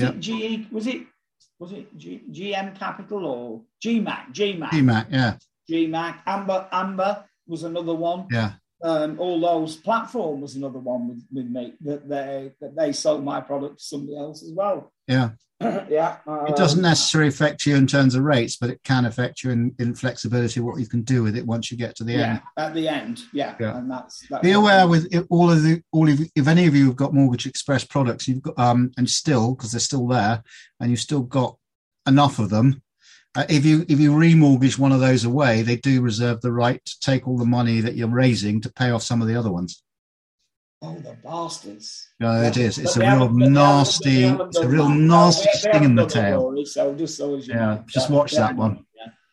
GM Capital or GMAC? GMAC, yeah. GMAC. Amber was another one. Yeah. All those Platform was another one with me that they sold my product to somebody else as well. Yeah. Yeah. It doesn't necessarily affect you in terms of rates, but it can affect you in flexibility, what you can do with it once you get to the end. At the end, yeah. And that's be aware with if any of you have got Mortgage Express products, you've got and still, because they're still there, and you've still got enough of them. If you remortgage one of those away, they do reserve the right to take all the money that you're raising to pay off some of the other ones. Oh, the bastards! No, it is. It's a real nasty sting in the tail. So just so as you know, just watch that one.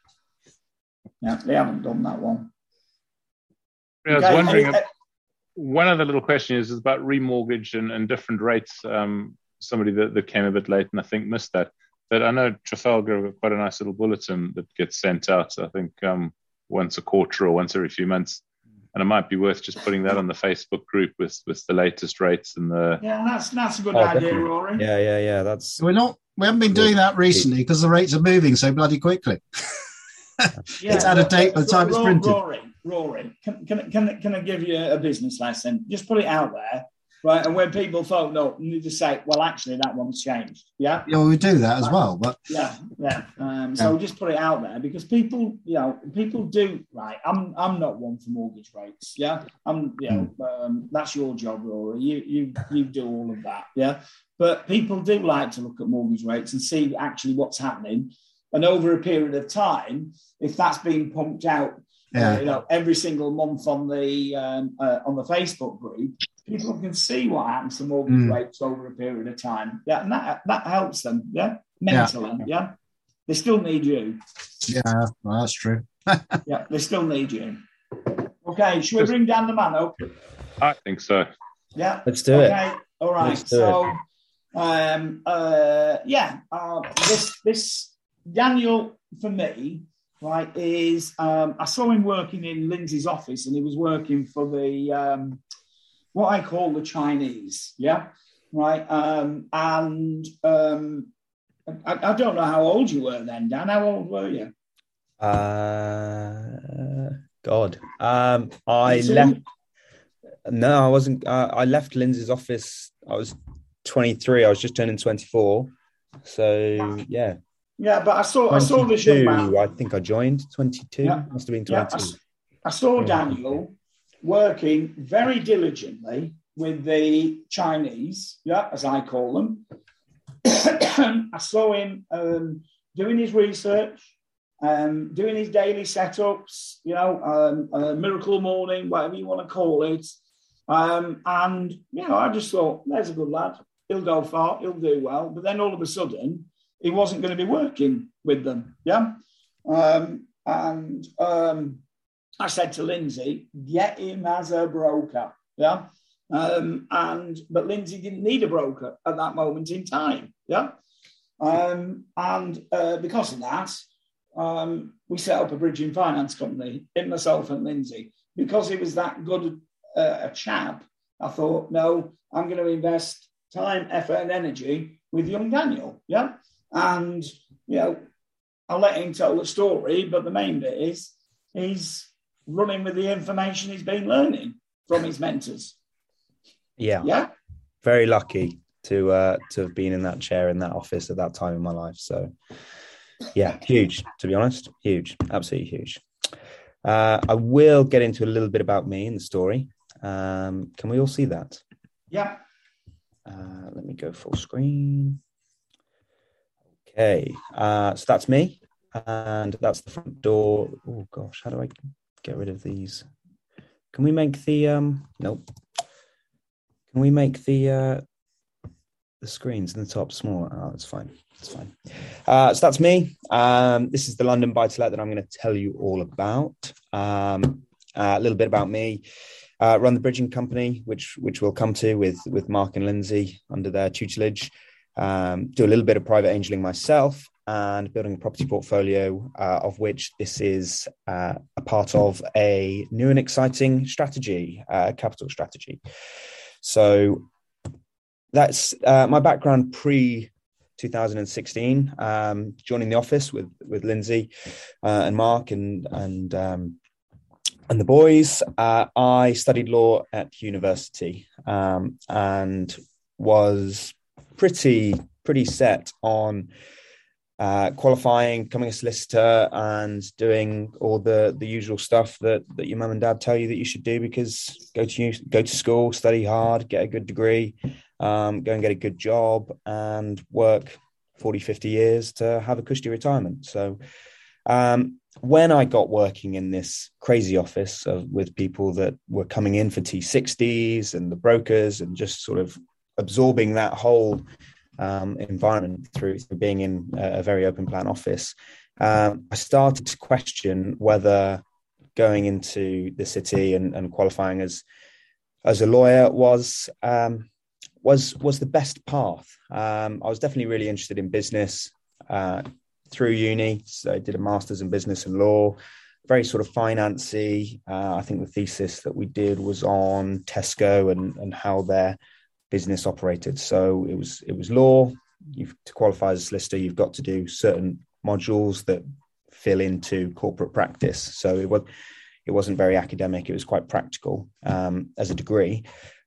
Yeah, they haven't done that one. I was wondering. One other little question is about remortgage and different rates. Somebody that came a bit late and I think missed that. But I know Trafalgar have got quite a nice little bulletin that gets sent out, I think, once a quarter or once every few months. And it might be worth just putting that on the Facebook group with the latest rates and the. Yeah, that's a good idea, definitely. Rory. Yeah. That's we haven't been doing that recently because the rates are moving so bloody quickly. It's out of date by the time it's printed. Rory, can I give you a business lesson? Just put it out there, right? And when people phone up, you just say, "Well, actually, that one's changed." Yeah. Yeah, we do that as well, but yeah. So just put it out there because people do right. I'm not one for mortgage rates. Yeah. That's your job, Rory. You do all of that. Yeah. But people do like to look at mortgage rates and see actually what's happening. And over a period of time, if that's being pumped out, every single month on the Facebook group, people can see what happens to mortgage rates over a period of time. Yeah, and that helps them. Yeah, mentally. Yeah, they still need you. Yeah, well, that's true. Yeah, they still need you. Okay, should we bring down the man up? I think so. Yeah, let's do it. All right. So, this Daniel for me, right, is I saw him working in Lindsay's office, and he was working for the what I call the Chinese, right. I don't know how old you were then, Dan. How old were you? God, I left. No, I wasn't. I left Lindsay's office. I was 23. I was just turning 24. So yeah. Yeah, but I saw this young man. I think I joined 22. Yeah. Must have been 22. Yeah, I saw Daniel working very diligently with the Chinese, as I call them. I saw him doing his research, doing his daily setups, Miracle Morning, whatever you want to call it. And, I just thought, there's a good lad. He'll go far. He'll do well. But then all of a sudden, he wasn't going to be working with them. Yeah. I said to Lindsay, get him as a broker. Yeah. But Lindsay didn't need a broker at that moment in time. Yeah. Because of that, we set up a bridging finance company, myself and Lindsay. Because he was that good a chap, I thought, no, I'm going to invest time, effort, and energy with young Daniel. Yeah. And, I'll let him tell the story, but the main bit is he's running with the information he's been learning from his mentors. Yeah. Yeah. Very lucky to have been in that chair in that office at that time in my life. So, yeah, huge, to be honest. Huge. Absolutely huge. I will get into a little bit about me in the story. Can we all see that? Yeah. Let me go full screen. Okay. So that's me. And that's the front door. Oh, gosh. How do I get rid of these? Can we make the... Nope. Can we make the screens in the top smaller? Oh, that's fine. It's fine. So that's me. This is the London buy-to-let that I'm going to tell you all about. A little bit about me. Run the bridging company, which we'll come to with Mark and Lindsay under their tutelage. Do a little bit of private angeling myself and building a property portfolio, of which this is a part of a new and exciting strategy, capital strategy. So that's my background pre-2016, joining the office with Lindsay and Mark and the boys. I studied law at university and was pretty set on qualifying, becoming a solicitor, and doing all the usual stuff that your mum and dad tell you that you should do, because go to school, study hard, get a good degree, go and get a good job, and work 40, 50 years to have a cushy retirement. So when I got working in this crazy office with people that were coming in for T60s and the brokers, and just sort of absorbing that whole environment through being in a very open plan office, I started to question whether going into the city and qualifying as a lawyer was the best path. I was definitely really interested in business through uni, so I did a master's in business and law, very sort of financy. I think the thesis that we did was on Tesco and how their business operated. So it was law. To qualify as a solicitor, you've got to do certain modules that fill into corporate practice. So it wasn't very academic. It was quite practical as a degree.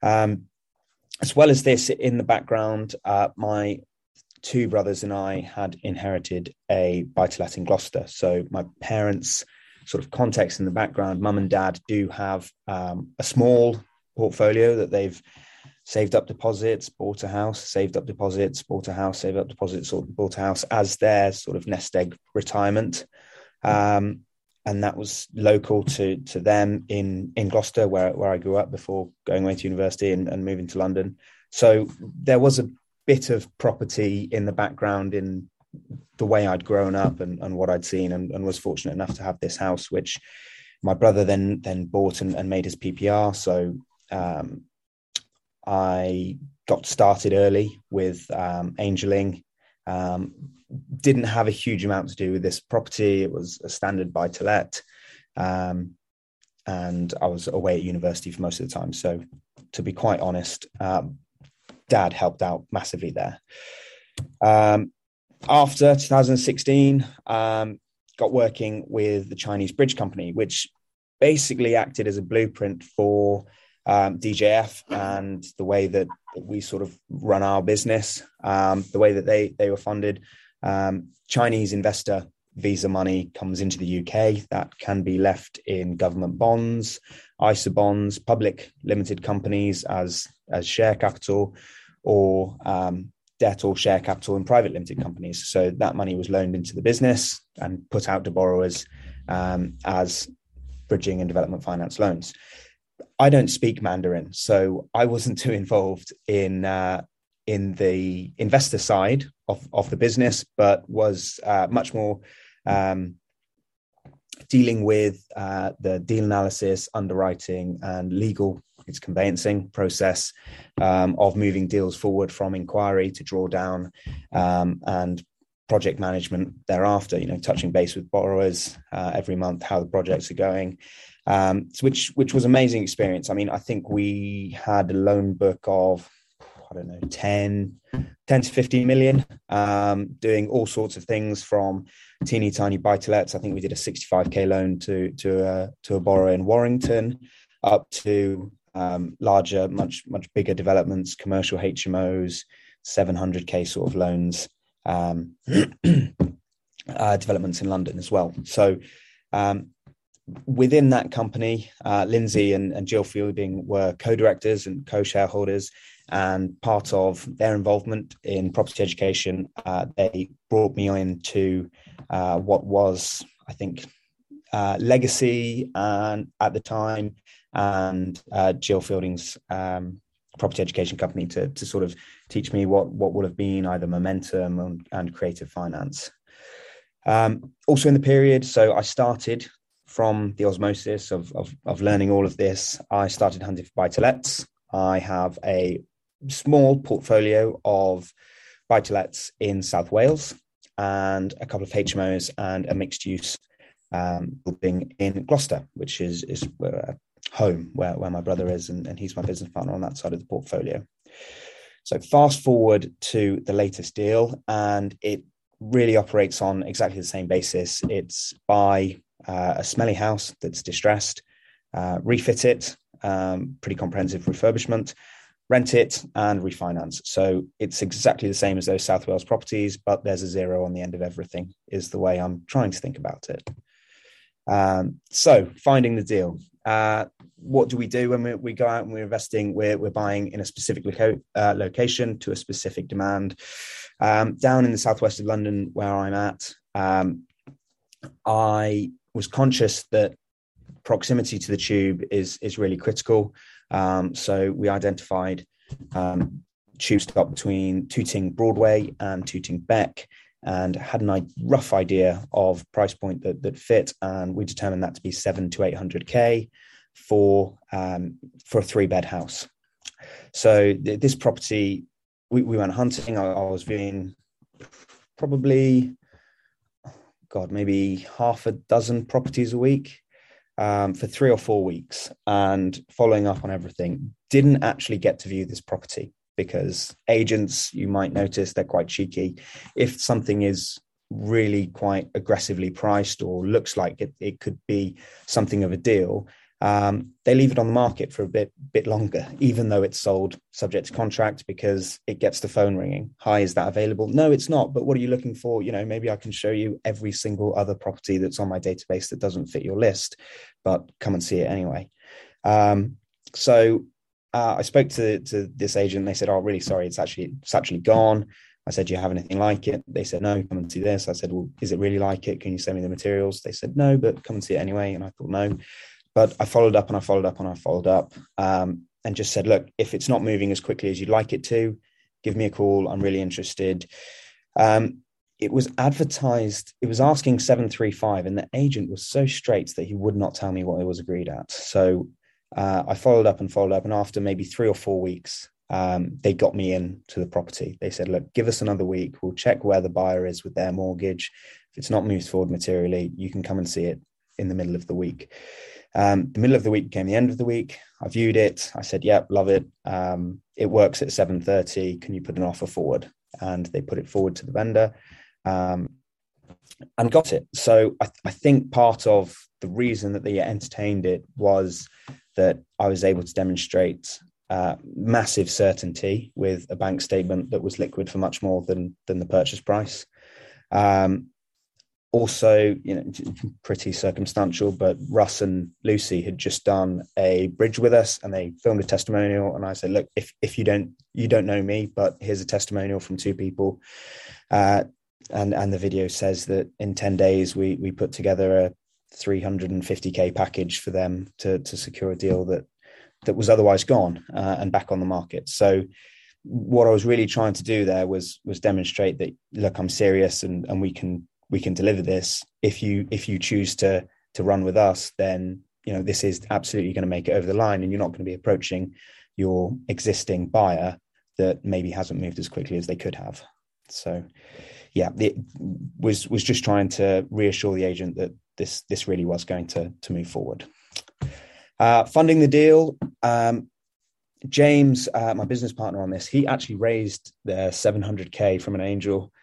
As well as this, in the background, my two brothers and I had inherited a buy-to-let in Gloucester. So my parents' sort of context in the background, mum and dad do have a small portfolio that they've saved up deposits, bought a house, saved up deposits, bought a house, saved up deposits, or bought a house as their sort of nest egg retirement. And that was local to them in Gloucester, where I grew up before going away to university and moving to London. So there was a bit of property in the background in the way I'd grown up and what I'd seen, and was fortunate enough to have this house, which my brother then bought and made his PPR. So I got started early with angeling. Didn't have a huge amount to do with this property. It was a standard buy-to-let. And I was away at university for most of the time. So to be quite honest, Dad helped out massively there. After 2016, got working with the Chinese Bridge Company, which basically acted as a blueprint for DJF and the way that we sort of run our business, the way that they were funded. Chinese investor visa money comes into the UK that can be left in government bonds, ISA bonds, public limited companies as share capital, or debt or share capital in private limited companies. So that money was loaned into the business and put out to borrowers as bridging and development finance loans. I don't speak Mandarin, so I wasn't too involved in the investor side of the business, but was much more dealing with the deal analysis, underwriting, and legal, its conveyancing process of moving deals forward from inquiry to drawdown, and project management thereafter, touching base with borrowers every month, how the projects are going, which was an amazing experience. I mean, I think we had a loan book of, I don't know, 10 to 15 million, doing all sorts of things from teeny tiny buy-to-lets. I think we did a 65k loan to a borrower in Warrington, up to larger, much bigger developments, commercial HMOs, 700k sort of loans, developments in London as well. So within that company, Lindsay and Jill Fielding were co-directors and co-shareholders, and part of their involvement in property education, they brought me into what was, I think, Legacy and at the time, and Jill Fielding's property education company to sort of teach me what would have been either Momentum and Creative Finance. Also in the period, so I started from the osmosis of learning all of this. I started hunting for buy-to-lets. I have a small portfolio of buy-to-lets in South Wales and a couple of HMOs and a mixed use building in Gloucester, which is home where my brother is, and he's my business partner on that side of the portfolio. So fast forward to the latest deal, and it really operates on exactly the same basis. It's buy a smelly house that's distressed, refit it, pretty comprehensive refurbishment, rent it, and refinance. So it's exactly the same as those South Wales properties, but there's a zero on the end of everything, is the way I'm trying to think about it. So finding the deal. What do we do when we go out and we're investing? We're buying in a specific location to a specific demand. Down in the southwest of London, where I'm at, I was conscious that proximity to the tube is really critical. So we identified tube stop between Tooting Broadway and Tooting Beck, and had a rough idea of price point that fit, and we determined that to be 700 to 800k for a 3-bed house. So this property, we went hunting. I was viewing probably, maybe half a dozen properties a week for 3 or 4 weeks, and following up on everything. Didn't actually get to view this property because agents, you might notice, they're quite cheeky. If something is really quite aggressively priced or looks like it could be something of a deal, they leave it on the market for a bit longer, even though it's sold subject to contract, because it gets the phone ringing. Hi, is that available? No, it's not. But what are you looking for? Maybe I can show you every single other property that's on my database that doesn't fit your list, but come and see it anyway. So I spoke to this agent. They said, "Oh, really sorry, it's actually gone." I said, "Do you have anything like it?" They said, "No, come and see this." I said, "Well, is it really like it? Can you send me the materials?" They said, "No, but come and see it anyway." And I thought, no. But I followed up and I followed up and I followed up, and just said, "Look, if it's not moving as quickly as you'd like it to, give me a call. I'm really interested." It was advertised, it was asking 735, and the agent was so straight that he would not tell me what it was agreed at. So I followed up, and after maybe 3 or 4 weeks, they got me into the property. They said, "Look, give us another week. We'll check where the buyer is with their mortgage. If it's not moved forward materially, you can come and see it in the middle of the week." The middle of the week became the end of the week. I viewed it. I said, "Yep, love it. It works at 730. Can you put an offer forward?" And they put it forward to the vendor, and got it. So I think part of the reason that they entertained it was that I was able to demonstrate massive certainty with a bank statement that was liquid for much more than the purchase price. Also, pretty circumstantial, but Russ and Lucy had just done a bridge with us, and they filmed a testimonial. And I said, "Look, if you don't know me, but here's a testimonial from 2 people." And the video says that in 10 days, we put together a 350k package for them to secure a deal that that was otherwise gone and back on the market. So what I was really trying to do there was demonstrate that, look, I'm serious and we can deliver this. If you choose to run with us, then this is absolutely going to make it over the line, and you're not going to be approaching your existing buyer that maybe hasn't moved as quickly as they could have. So yeah, it was just trying to reassure the agent that this really was going to move forward. Funding the deal, James, my business partner on this, he actually raised the 700K from an angel,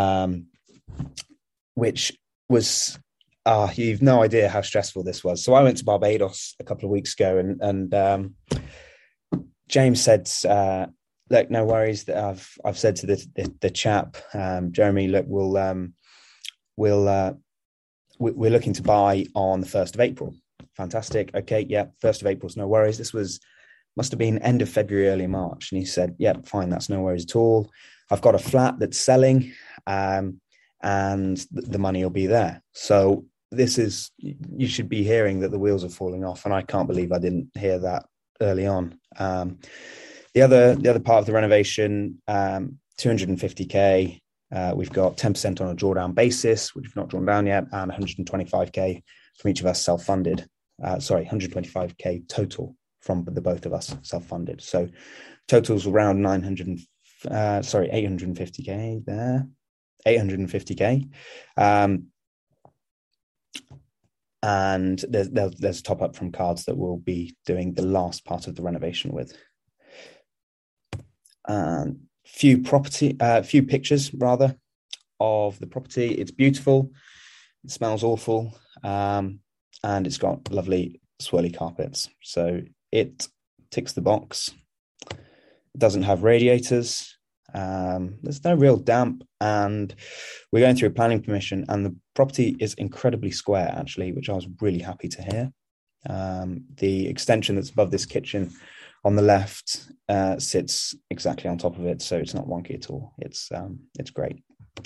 which was, you've no idea how stressful this was. So I went to Barbados a couple of weeks ago, and James said, look, no worries. That I've said to the chap, Jeremy, look, we're looking to buy on the 1st of April. Fantastic. Okay, yeah, 1st of April's no worries. This must have been end of February, early March. And he said, yeah, fine, that's no worries at all. I've got a flat that's selling, and the money will be there. So you should be hearing that the wheels are falling off, and I can't believe I didn't hear that early on. The other part of the renovation, 250K. We've got 10% on a drawdown basis, which we've not drawn down yet, and 125K from each of us self-funded. 125K total from the both of us self-funded. So totals around 850K there, 850K. And there's a top up from cards that we'll be doing the last part of the renovation with. Few pictures rather of the property. It's beautiful. It smells awful. And it's got lovely swirly carpets. So it ticks the box. It doesn't have radiators. There's no real damp, and we're going through a planning permission, and the property is incredibly square, actually, which I was really happy to hear. The extension that's above this kitchen on the left sits exactly on top of it, so it's not wonky at all. It's great.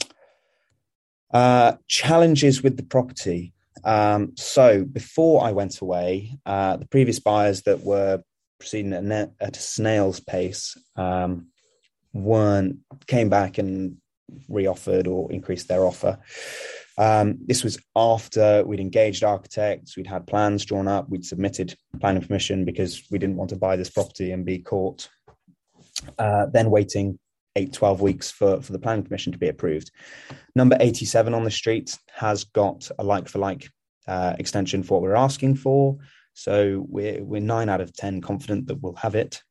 Challenges with the property. So before I went away, the previous buyers that were proceeding at a snail's pace came back and reoffered or increased their offer. This was after we'd engaged architects, we'd had plans drawn up, we'd submitted planning permission because we didn't want to buy this property and be caught then waiting 8-12 weeks for the planning permission to be approved. Number 87 on the street has got a like-for-like extension for what we're asking for. So we're 9 out of 10 confident that we'll have it.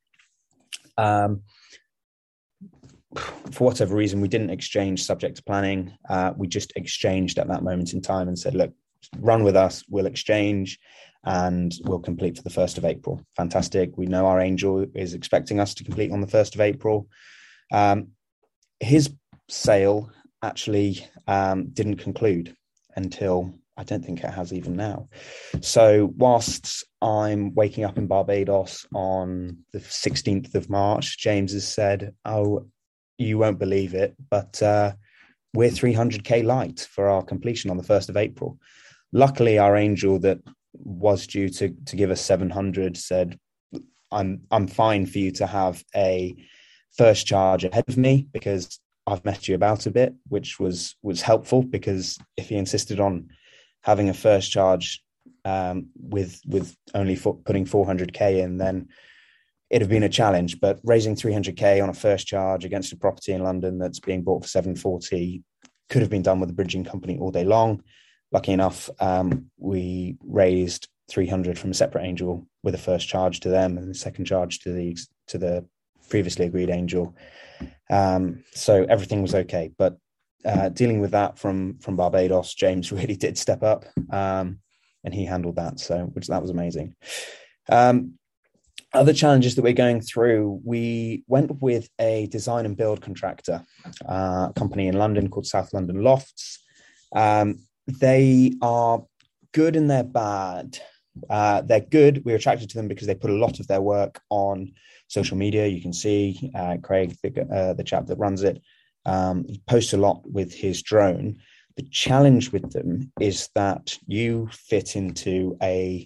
For whatever reason, we didn't exchange subject to planning. We just exchanged at that moment in time and said, look, run with us, we'll exchange, and we'll complete for the 1st of April. Fantastic. We know our angel is expecting us to complete on the 1st of April. His sale actually didn't conclude until, I don't think it has even now. So whilst I'm waking up in Barbados on the 16th of March, James has said, oh, you won't believe it, but we're 300K light for our completion on the 1st of April. Luckily, our angel that was due to give us 700 said, I'm fine for you to have a first charge ahead of me because I've messed you about a bit, which was helpful, because if he insisted on having a first charge with only putting 400K in, then it'd have been a challenge. But raising 300K on a first charge against a property in London that's being bought for 740 could have been done with a bridging company all day long. Lucky enough, we raised 300 from a separate angel with a first charge to them and the second charge to the previously agreed angel. So everything was okay. But dealing with that from Barbados, James really did step up, and he handled that. So that was amazing. Other challenges that we're going through, we went with a design and build contractor, a company in London called South London Lofts. They are good and they're bad. They're good. We're attracted to them because they put a lot of their work on social media. You can see Craig, the chap that runs it, he posts a lot with his drone. The challenge with them is that you fit into a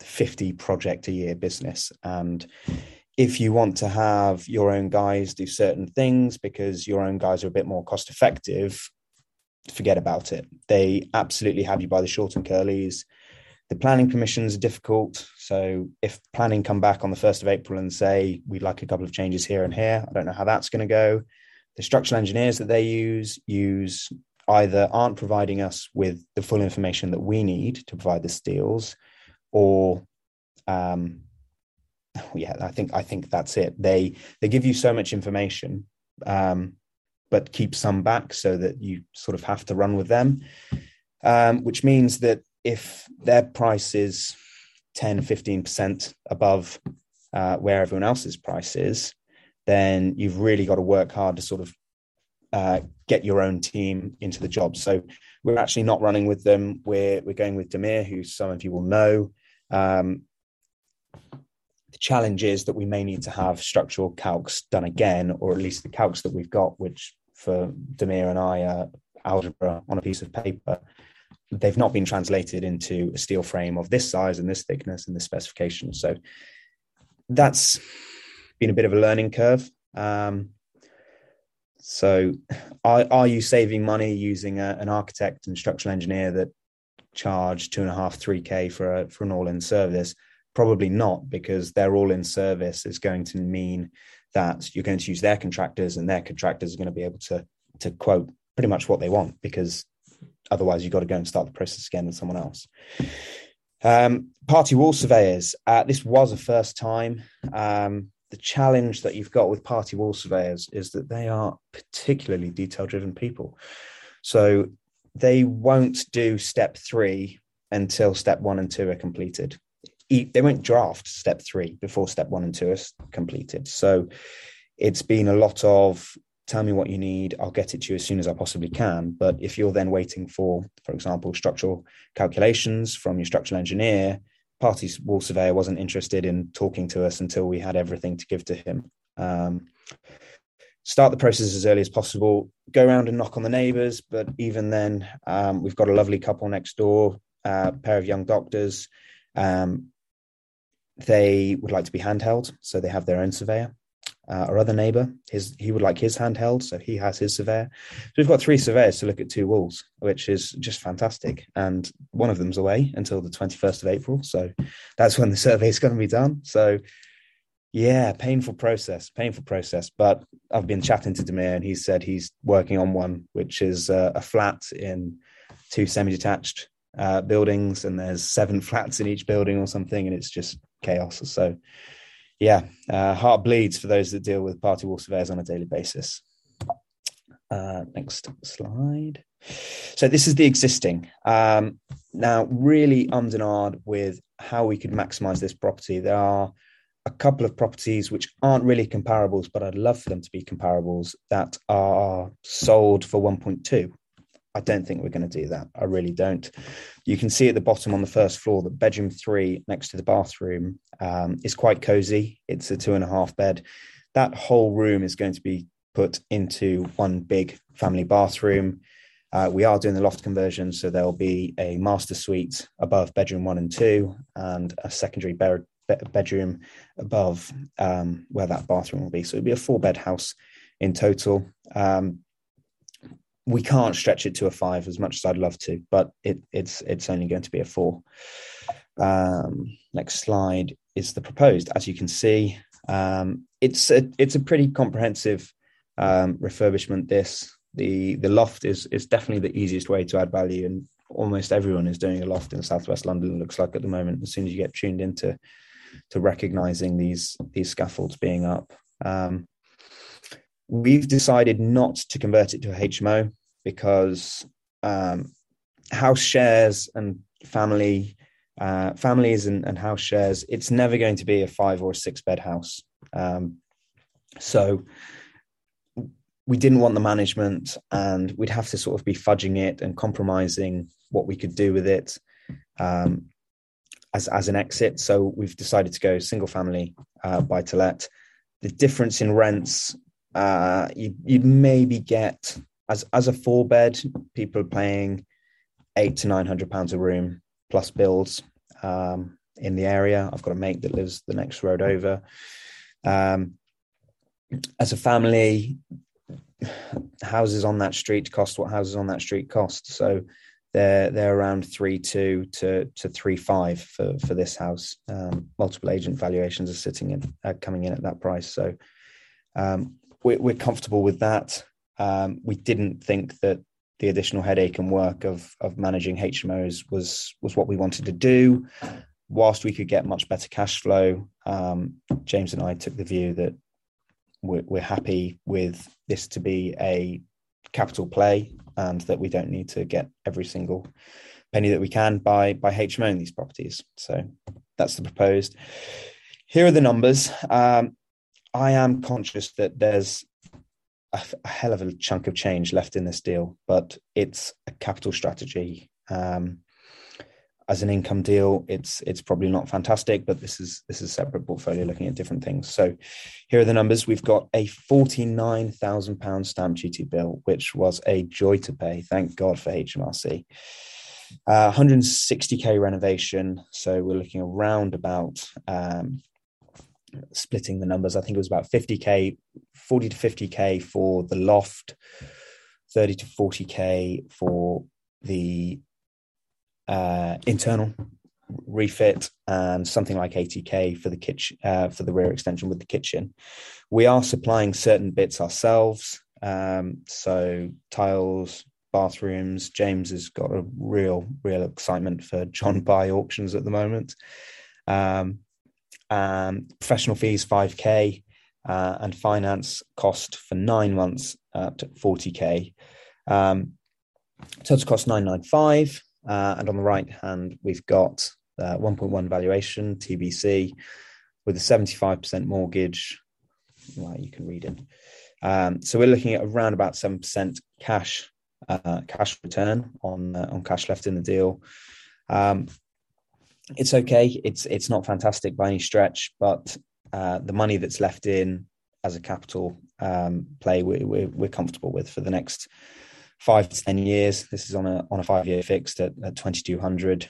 50 project a year business. And if you want to have your own guys do certain things because your own guys are a bit more cost effective, forget about it. They absolutely have you by the short and curlies. The planning permissions are difficult. So if planning come back on the 1st of April and say, we'd like a couple of changes here and here, I don't know how that's going to go. The structural engineers that they use either aren't providing us with the full information that we need to provide the steels, or I think that's it. They give you so much information, but keep some back so that you sort of have to run with them, which means that if their price is 10-15% above where everyone else's price is, then you've really got to work hard to sort of get your own team into the job. So we're actually not running with them. We're going with Demir, who some of you will know. The challenge is that we may need to have structural calcs done again, or at least the calcs that we've got, which for Demir and I are algebra on a piece of paper. They've not been translated into a steel frame of this size and this thickness and this specification. So that's been a bit of a learning curve. So are you saving money using an architect and structural engineer that charge 2.5-3K for an all-in service? Probably not, because their all-in service is going to mean that you're going to use their contractors, and their contractors are going to be able to quote pretty much what they want, because otherwise you've got to go and start the process again with someone else. Party wall surveyors. This was a first time. The challenge that you've got with party wall surveyors is that they are particularly detail-driven people. So they won't do step 3 until step 1 and 2 are completed. They won't draft step 3 before step 1 and 2 are completed. So it's been a lot of, tell me what you need, I'll get it to you as soon as I possibly can. But if you're then waiting for example, structural calculations from your structural engineer, party wall surveyor wasn't interested in talking to us until we had everything to give to him. Start the process as early as possible, go around and knock on the neighbours. But even then, we've got a lovely couple next door, a pair of young doctors. They would like to be handheld, so they have their own surveyor. Our other neighbour, he would like his handheld, so he has his surveyor. So we've got 3 surveyors to look at 2 walls, which is just fantastic. And one of them's away until the 21st of April. So that's when the survey is going to be done. So yeah, painful process. But I've been chatting to Demir, and he said he's working on one, which is a flat in 2 semi-detached buildings, and there's 7 flats in each building or something, and it's just chaos. So yeah, heart bleeds for those that deal with party wall surveyors on a daily basis. Next slide. So this is the existing. Now, really ummed and ahed with how we could maximize this property. There are a couple of properties which aren't really comparables, but I'd love for them to be comparables, that are sold for 1.2. I don't think we're going to do that. I really don't. You can see at the bottom on the first floor that bedroom 3 next to the bathroom is quite cozy. It's a 2.5 bed. That whole room is going to be put into one big family bathroom. We are doing the loft conversion, so there'll be a master suite above bedroom 1 and 2, and a secondary bedroom above where that bathroom will be. So it'll be a 4-bed house in total. We can't stretch it to a 5 as much as I'd love to, but it's only going to be a 4. Next slide is the proposed. As you can see, it's a pretty comprehensive refurbishment. The loft is definitely the easiest way to add value, and almost everyone is doing a loft in Southwest London, it looks like, at the moment, as soon as you get tuned into recognizing these scaffolds being up. We've decided not to convert it to a HMO because house shares and families and house shares, it's never going to be a 5 or a 6 bed house. So we didn't want the management, and we'd have to sort of be fudging it and compromising what we could do with it as an exit. So we've decided to go single family buy to let. The difference in rents, you'd maybe get, as a 4 bed, people are paying £800 to £900 a room plus bills. in the area. I've got a mate that lives the next road over. As a family, houses on that street cost what houses on that street cost. So they're around 3.2 to 3.5 for this house. Multiple agent valuations are coming in at that price. So we're comfortable with that. We didn't think that the additional headache and work of managing HMOs was what we wanted to do. Whilst we could get much better cash flow, James and I took the view that we're happy with this to be a capital play, and that we don't need to get every single penny that we can by HMOing these properties. So that's the proposed. Here are the numbers. I am conscious that there's a hell of a chunk of change left in this deal, but it's a capital strategy. As an income deal, it's probably not fantastic, but this is a separate portfolio looking at different things. So here are the numbers. We've got a £49,000 stamp duty bill, which was a joy to pay. Thank God for HMRC. 160k renovation. So we're looking around about splitting the numbers. I think it was about 50k, 40 to 50k for the loft, 30 to 40k for the internal refit, and something like 80k for the kitchen, for the rear extension with the kitchen. We are supplying certain bits ourselves, so tiles, bathrooms. James has got a real excitement for John Buy auctions at the moment. Professional fees 5k, and finance cost for 9 months to 40k. Total cost 995. And on the right hand, we've got 1.1 valuation, TBC, with a 75% mortgage. Well, you can read it. So we're looking at around about 7% cash return on cash left in the deal. It's okay. It's not fantastic by any stretch, but the money that's left in as a capital play, we're comfortable with for the next 5 to 10 years. This is on a 5-year fixed at 2,200.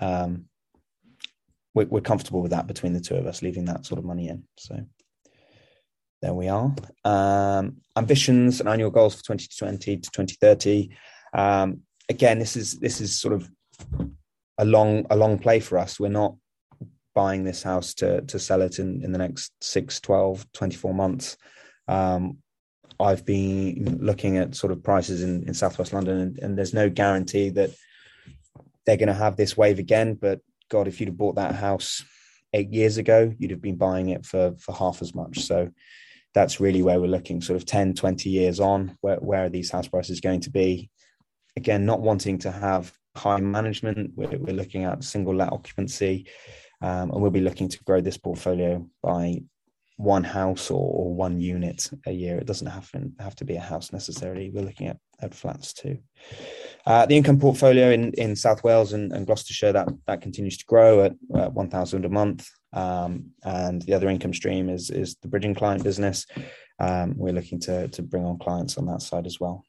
We're comfortable with that between the two of us, leaving that sort of money in. So there we are. Ambitions and annual goals for 2020 to 2030. Again, this is sort of a long play for us. We're not buying this house to sell it in the next 6, 12, 24 months. I've been looking at sort of prices in Southwest London, and there's no guarantee that they're going to have this wave again. But God, if you'd have bought that house 8 years ago, you'd have been buying it for half as much. So that's really where we're looking, sort of 10, 20 years on, where are these house prices going to be? Again, not wanting to have high management. We're looking at single let occupancy, and we'll be looking to grow this portfolio by one house or one unit a year. It doesn't have to be a house necessarily. We're looking at flats too. The income portfolio in South Wales and Gloucestershire, that continues to grow at 1,000 a month. And the other income stream is the bridging client business. We're looking to bring on clients on that side as well.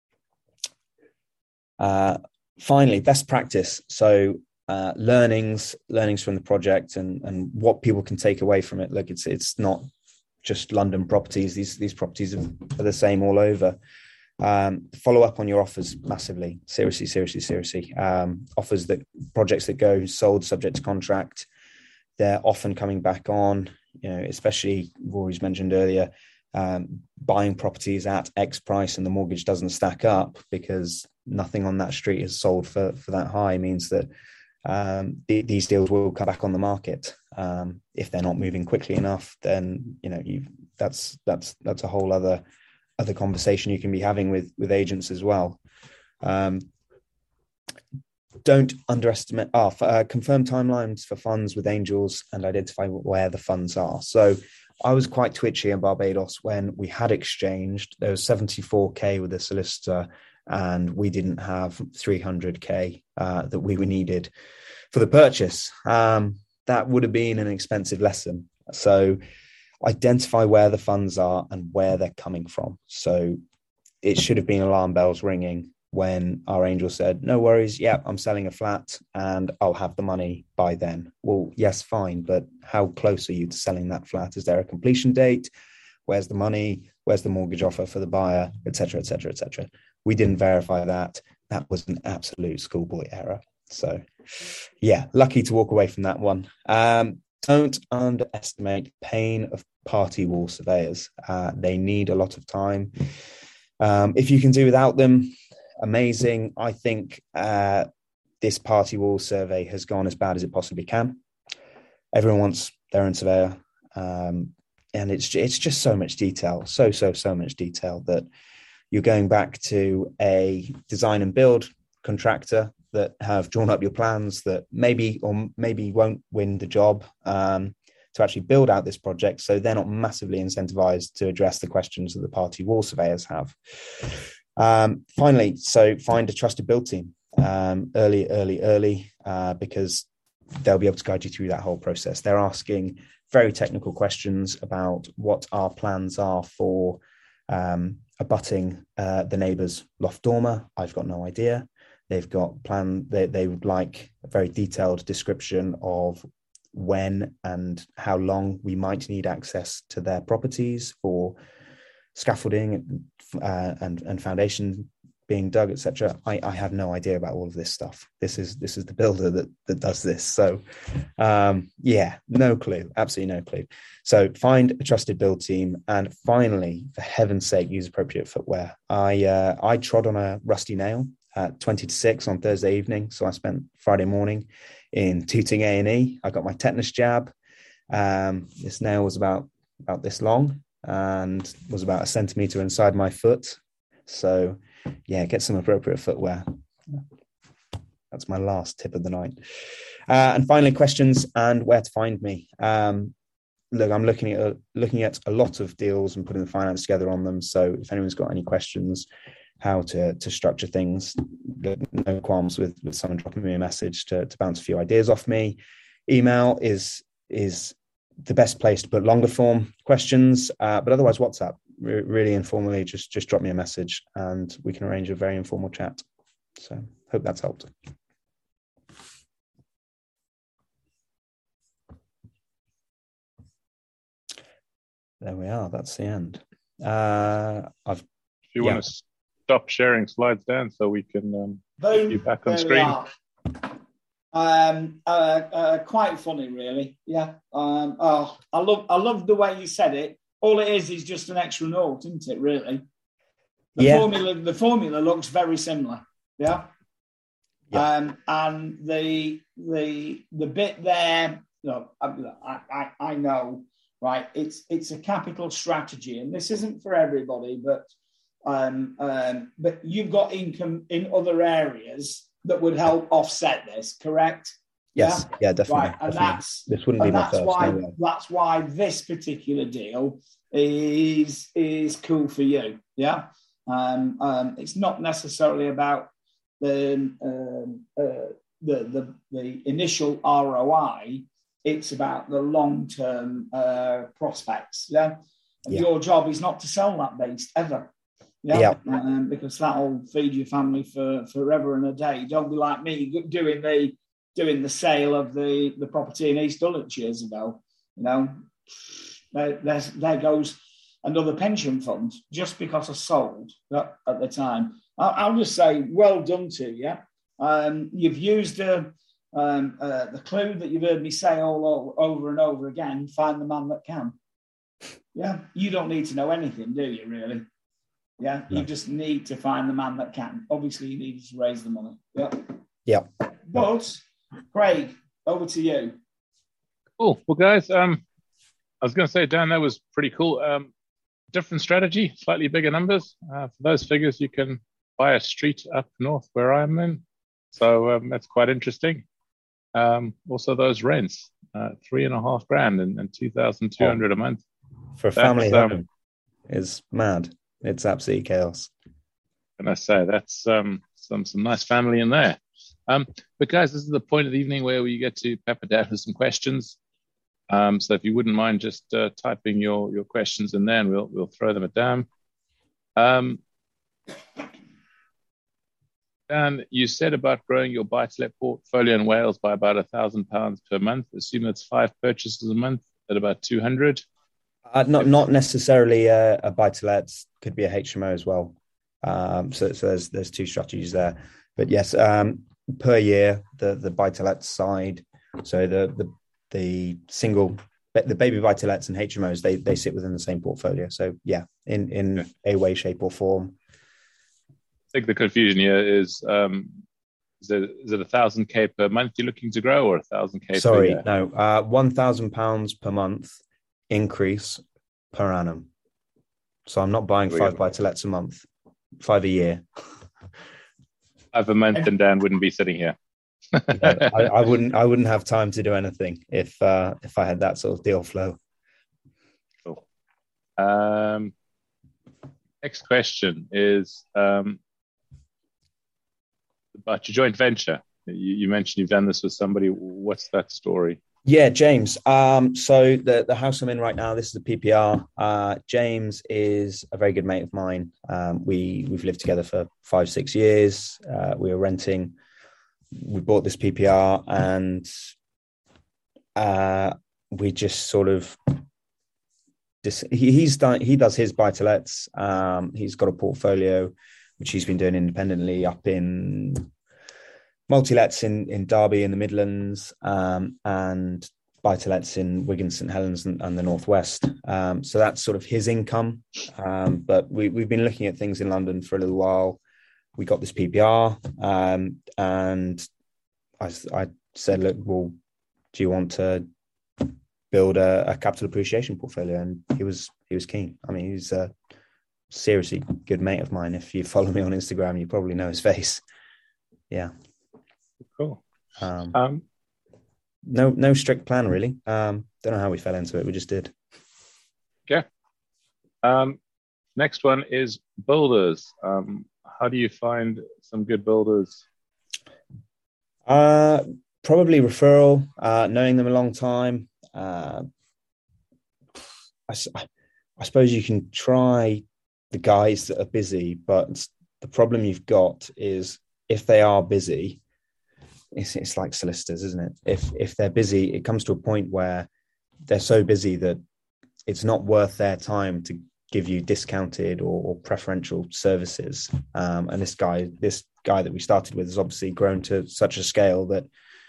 Finally, best practice. So learnings from the project and what people can take away from it. Look, it's not just London properties. These properties are the same all over. Follow up on your offers massively. Seriously. Projects that go sold subject to contract, they're often coming back on, especially Rory's mentioned earlier, buying properties at X price and the mortgage doesn't stack up because nothing on that street is sold for that high, means that these deals will come back on the market. If they're not moving quickly enough, then that's a whole other conversation you can be having with agents as well. Don't underestimate confirm timelines for funds with Angels and identify where the funds are. So I was quite twitchy in Barbados when we had exchanged. There was 74k with the solicitor, and we didn't have 300k that we were needed for the purchase. That would have been an expensive lesson. So identify where the funds are and where they're coming from. So it should have been alarm bells ringing when our angel said, no worries, yeah, I'm selling a flat and I'll have the money by then. Well, yes, fine, but how close are you to selling that flat? Is there a completion date? Where's the money? Where's the mortgage offer for the buyer, et cetera, et cetera, et cetera? We didn't verify that. That was an absolute schoolboy error. So yeah, lucky to walk away from that one. Don't underestimate pain of party wall surveyors. They need a lot of time. If you can do without them, amazing. I think this party wall survey has gone as bad as it possibly can. Everyone wants their own surveyor. And it's just so much detail, so much detail that you're going back to a design and build contractor that have drawn up your plans that maybe won't win the job to actually build out this project. So they're not massively incentivized to address the questions that the party wall surveyors have. Finally, so find a trusted build team early, because they'll be able to guide you through that whole process. They're asking very technical questions about what our plans are for abutting the neighbour's loft dormer. I've got no idea. They've got they would like a very detailed description of when and how long we might need access to their properties for scaffolding and foundation being dug, etc. I have no idea about all of this stuff. This is the builder that does this. So yeah, no clue, absolutely no clue. So find a trusted build team, and finally, for heaven's sake, use appropriate footwear. I trod on a rusty nail at 20 to 6 on Thursday evening, so I spent Friday morning in Tooting A&E. I got my tetanus jab. This nail was about this long and was about a centimetre inside my foot. So yeah, get some appropriate footwear. That's my last tip of the night. And finally, questions and where to find me. Look, I'm looking at a lot of deals and putting the finance together on them. So if anyone's got any questions, how to structure things, no qualms with someone dropping me a message to bounce a few ideas off me. Email is the best place to put longer form questions, but otherwise WhatsApp, really informally, just drop me a message and we can arrange a very informal chat. So hope that's helped. There we are. That's the end. If you want to stop sharing slides, Dan, so we can get you back on screen. Quite funny, really. Yeah. I love the way you said it. All it is just an extra note, isn't it? Really. The formula looks very similar. Yeah. And the bit there. Look, I know. Right, it's a capital strategy, and this isn't for everybody, but you've got income in other areas that would help offset this, correct? Yes, yeah, definitely. Right, and definitely. This wouldn't be my first. That's why this particular deal is cool for you. Yeah, it's not necessarily about the initial ROI. It's about the long-term prospects. Yeah? Your job is not to sell that based ever. Yeah. Because that'll feed your family for forever and a day. Don't be like me doing the sale of the property in East Dulwich years ago. You know, there goes another pension fund just because I sold at the time. I'll just say, well done to you. You've used the clue that you've heard me say all over and over again, find the man that can. Yeah, you don't need to know anything, do you, really? Yeah, no. You just need to find the man that can. Obviously, you need to raise the money. Yeah. But, Craig, over to you. Cool. Well, guys, I was going to say, Dan, that was pretty cool. Different strategy, slightly bigger numbers. For those figures, you can buy a street up north where I'm in. So that's quite interesting. Also those rents, $3,500 and $2,200 a month for a family home is mad. It's absolutely chaos. And I say that's some nice family in there. But guys, this is the point of the evening where we get to pepper down with some questions. So if you wouldn't mind just typing your questions in there, and we'll throw them at Dan. Dan, you said about growing your buy-to-let portfolio in Wales by about £1,000 per month. Assume it's 5 purchases a month at about 200. Not necessarily a buy-to-let. Could be a HMO as well. So there's 2 strategies there. But yes, per year the buy-to-let side. So the single, the baby buy-to-lets and HMOs, they sit within the same portfolio. So yeah, in a way, shape, or form. I think the confusion here is it 1,000k per month you're looking to grow, or 1,000k? Sorry, per year? no, £1,000 per month increase per annum. So I'm not buying 5 buy-to-lets a month, 5 a year. 5 a month, and Dan wouldn't be sitting here. No, I wouldn't have time to do anything if I had that sort of deal flow. Cool. Next question is about your joint venture. You mentioned you've done this with somebody. What's that story? Yeah, James. So the house I'm in right now, this is a PPR. James is a very good mate of mine. We've lived together for 5-6 years. We were renting. We bought this PPR, and we just sort of. He does his buy-to-lets. He's got a portfolio which he's been doing independently up in multi-lets in Derby in the Midlands, and buy-to-lets in Wigan, St Helens and the Northwest. So that's sort of his income. But we've been looking at things in London for a little while. We got this PPR, and I said, look, well, do you want to build a capital appreciation portfolio? And he was keen. I mean, he's a seriously good mate of mine. If you follow me on Instagram, you probably know his face. Yeah. Cool. No strict plan really. Don't know how we fell into it. We just did. Okay. Next one is builders. How do you find some good builders? Probably referral. Knowing them a long time. I suppose you can try the guys that are busy, but the problem you've got is if they are busy, it's like solicitors, isn't it? If they're busy, it comes to a point where they're so busy that it's not worth their time to give you discounted or preferential services. And this guy that we started with has obviously grown to such a scale that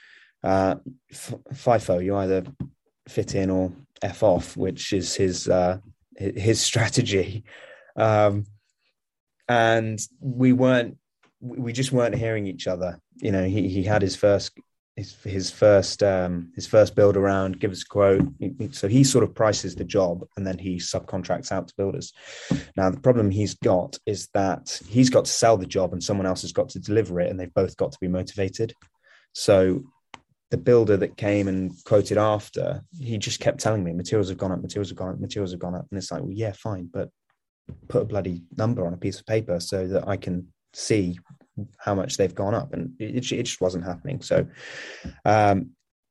FIFO, you either fit in or F off, which is his strategy. And we just weren't hearing each other. You know, he had his first build around, give us a quote. So he sort of prices the job and then he subcontracts out to builders. Now, the problem he's got is that he's got to sell the job and someone else has got to deliver it, and they've both got to be motivated. So the builder that came and quoted after, he just kept telling me materials have gone up. And it's like, well, yeah, fine, but put a bloody number on a piece of paper so that I can see how much they've gone up. And it just wasn't happening. So had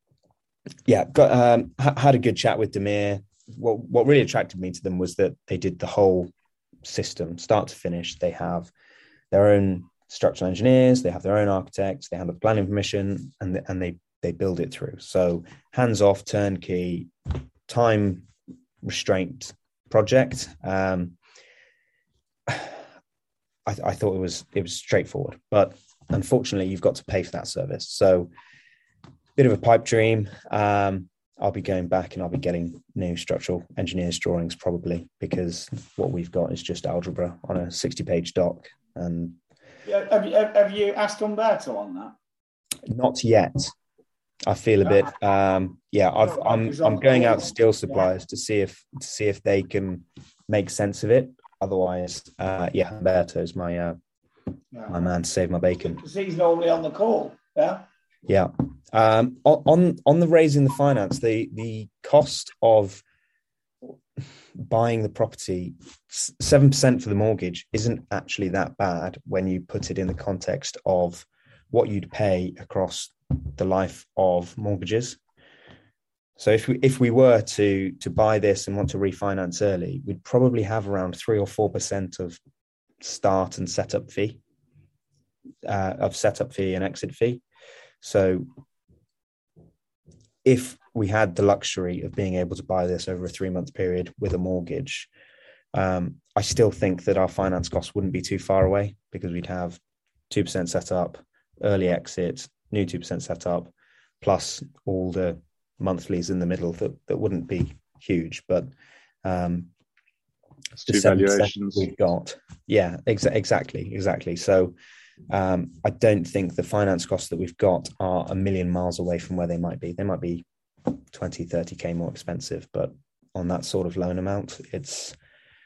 a good chat with Demir. What really attracted me to them was that they did the whole system start to finish. They have their own structural engineers, they have their own architects, they have the planning permission, and they build it through. So hands off, turnkey, time restraint project. I thought it was straightforward, but unfortunately you've got to pay for that service. So bit of a pipe dream. I'll be going back and I'll be getting new structural engineers drawings probably, because what we've got is just algebra on a 60-page doc. And have you asked Umberto on that? Not yet. I feel a bit. I'm going out to steel suppliers to see if they can make sense of it. Otherwise, Umberto's my man to save my bacon. Because he's normally on the call. Yeah. Yeah. On the raising the finance, the cost of buying the property, 7% for the mortgage isn't actually that bad when you put it in the context of what you'd pay across the life of mortgages. So if we were to buy this and want to refinance early, we'd probably have around 3 or 4% of start and setup fee. of setup fee and exit fee. So if we had the luxury of being able to buy this over a 3-month period with a mortgage, I still think that our finance costs wouldn't be too far away, because we'd have 2% set up, early exit, new 2% set up, plus all the monthlies in the middle that wouldn't be huge. But it's two valuations we've got. Yeah, exactly. So I don't think the finance costs that we've got are a million miles away from where they might be. They might be 20, 30K more expensive, but on that sort of loan amount, it's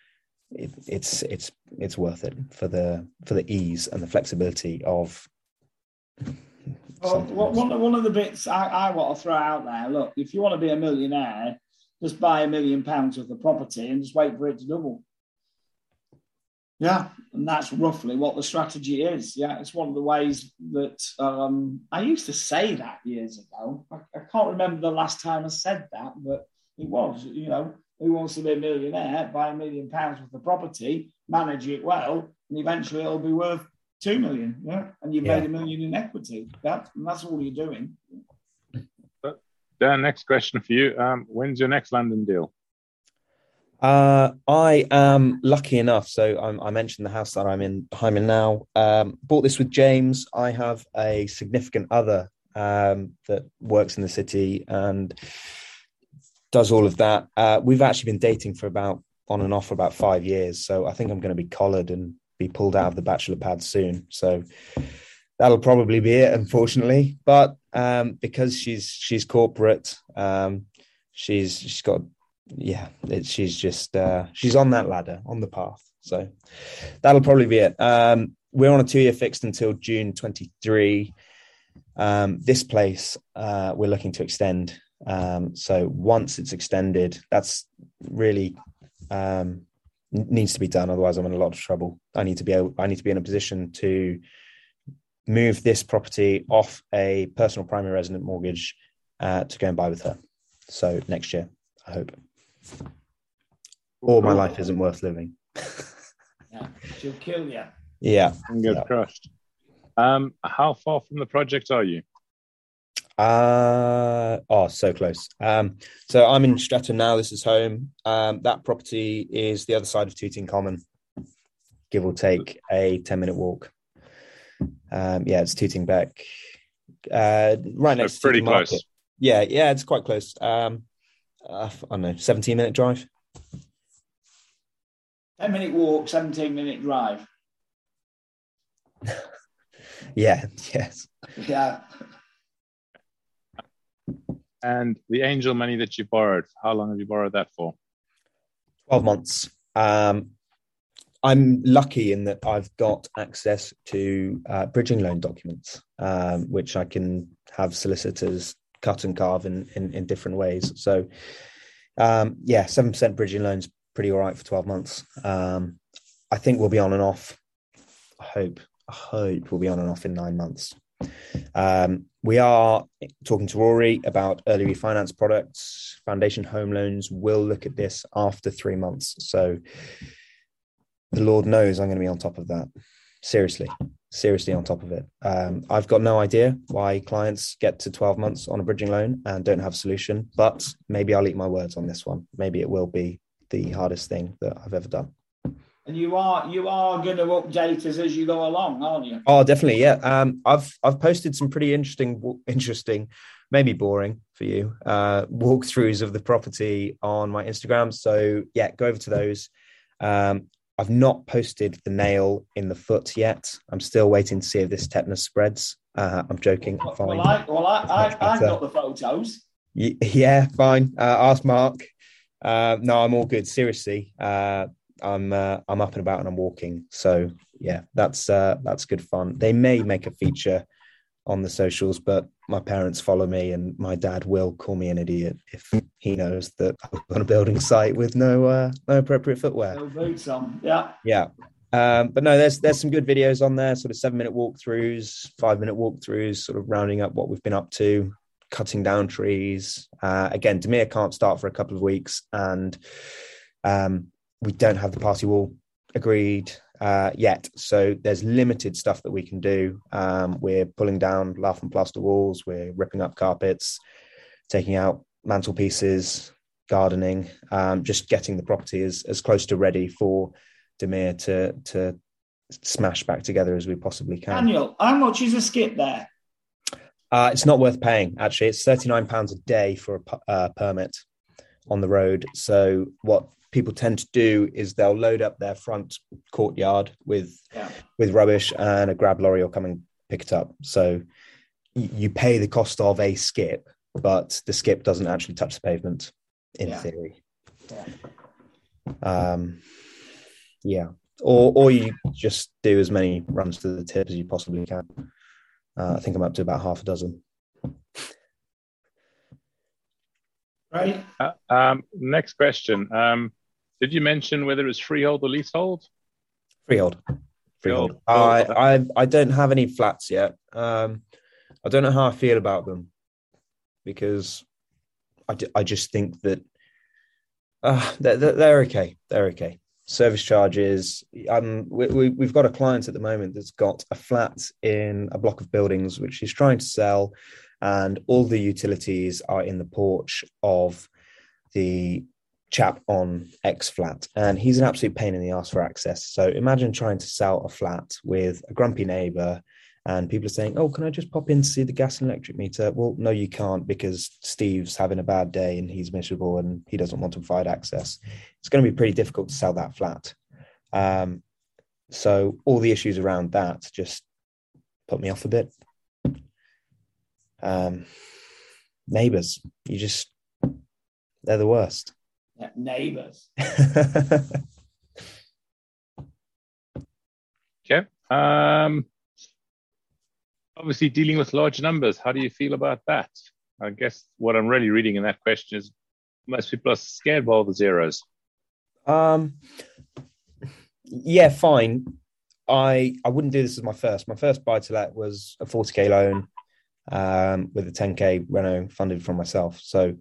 worth it for the ease and the flexibility of. Well, one of the bits I want to throw out there, look, if you want to be a millionaire, just buy £1 million worth of property and just wait for it to double. Yeah, and that's roughly what the strategy is. Yeah, it's one of the ways that I used to say that years ago. I can't remember the last time I said that, but it was, who wants to be a millionaire, buy £1 million worth of property, manage it well, and eventually it'll be worth 2 million. Yeah, and you've made $1 million in equity. Yeah, and that's all you're doing. Dan, next question for you. When's your next London deal? I am lucky enough. So I mentioned the house that I'm in now. Bought this with James. I have a significant other that works in the city and does all of that. We've actually been dating for on and off for about 5 years. So I think I'm going to be collared and be pulled out of the bachelor pad soon. So that'll probably be it, unfortunately. But because she's corporate, she's got. Yeah, she's just she's on that ladder, on the path. So that'll probably be it. We're on a 2-year fixed until June 23. This place we're looking to extend. So once it's extended, that's really needs to be done. Otherwise, I'm in a lot of trouble. I need to be in a position to move this property off a personal primary resident mortgage to go and buy with her. So next year, I hope. Or my life isn't worth living. Yeah, she'll kill you. Yeah. Fingers crushed. How far from the project are you? So close. So I'm in Streatham now. This is home. That property is the other side of Tooting Common, give or take a 10-minute walk. It's Tooting Beck. Right next to pretty Tooting close. Market. Yeah, it's quite close. I don't know, 17-minute drive. 10-minute walk, 17-minute drive. Yes. Yeah. And the angel money that you borrowed, how long have you borrowed that for? 12 months. I'm lucky in that I've got access to bridging loan documents, which I can have solicitors cut and carve in different ways. So 7% bridging loans pretty all right for 12 months. I think we'll be on and off. I hope we'll be on and off in 9 months. We are talking to Rory about early refinance products. Foundation Home Loans will look at this after 3 months. So the Lord knows I'm going to be on top of that. Seriously on top of it. I've got no idea why clients get to 12 months on a bridging loan and don't have a solution, but maybe I'll eat my words on this one. Maybe it will be the hardest thing that I've ever done. And you are going to update us as you go along, aren't you? Oh, definitely, yeah. I've posted some pretty interesting, maybe boring for you, walkthroughs of the property on my Instagram. So yeah, go over to those. I've not posted the nail in the foot yet. I'm still waiting to see if this tetanus spreads. I'm joking. I've got the photos. Yeah, fine. Ask Mark. No, I'm all good. Seriously, I'm up and about and I'm walking. So yeah, that's good fun. They may make a feature on the socials, but my parents follow me and my dad will call me an idiot if he knows that I'm on a building site with no appropriate footwear. No boots on. Yeah. Yeah. But no, there's some good videos on there, sort of 7-minute walkthroughs, 5-minute walkthroughs, sort of rounding up what we've been up to, cutting down trees. Again, Demir can't start for a couple of weeks and we don't have the party wall agreed. yet. So there's limited stuff that we can do. We're pulling down lath and plaster walls. We're ripping up carpets, taking out mantelpieces, gardening, just getting the property as close to ready for Demir to smash back together as we possibly can. Daniel, how much is a skip there? It's not worth paying, actually. It's £39 a day for a permit on the road. So what people tend to do is they'll load up their front courtyard with rubbish, and a grab lorry will come and pick it up. So you pay the cost of a skip, but the skip doesn't actually touch the pavement in theory. Or you just do as many runs to the tip as you possibly can. I think I'm up to about half a dozen. Right. Next question. Did you mention whether it's freehold or leasehold? Freehold. I don't have any flats yet. I don't know how I feel about them, because I just think that they're okay. They're okay. Service charges. We've got a client at the moment that's got a flat in a block of buildings which he's trying to sell, and all the utilities are in the porch of the chap on X flat, and he's an absolute pain in the ass for access. So imagine trying to sell a flat with a grumpy neighbour, and people are saying, "Oh, can I just pop in to see the gas and electric meter?" Well, no, you can't, because Steve's having a bad day and he's miserable and he doesn't want to provide access. It's going to be pretty difficult to sell that flat. So all the issues around that just put me off a bit. Neighbours, they're the worst. Yeah, neighbours. Okay. Obviously, dealing with large numbers, how do you feel about that? I guess what I'm really reading in that question is most people are scared by all the zeros. Yeah, fine. I wouldn't do this as my first. My first buy-to-let was a 40k loan with a 10k reno funded from myself. So,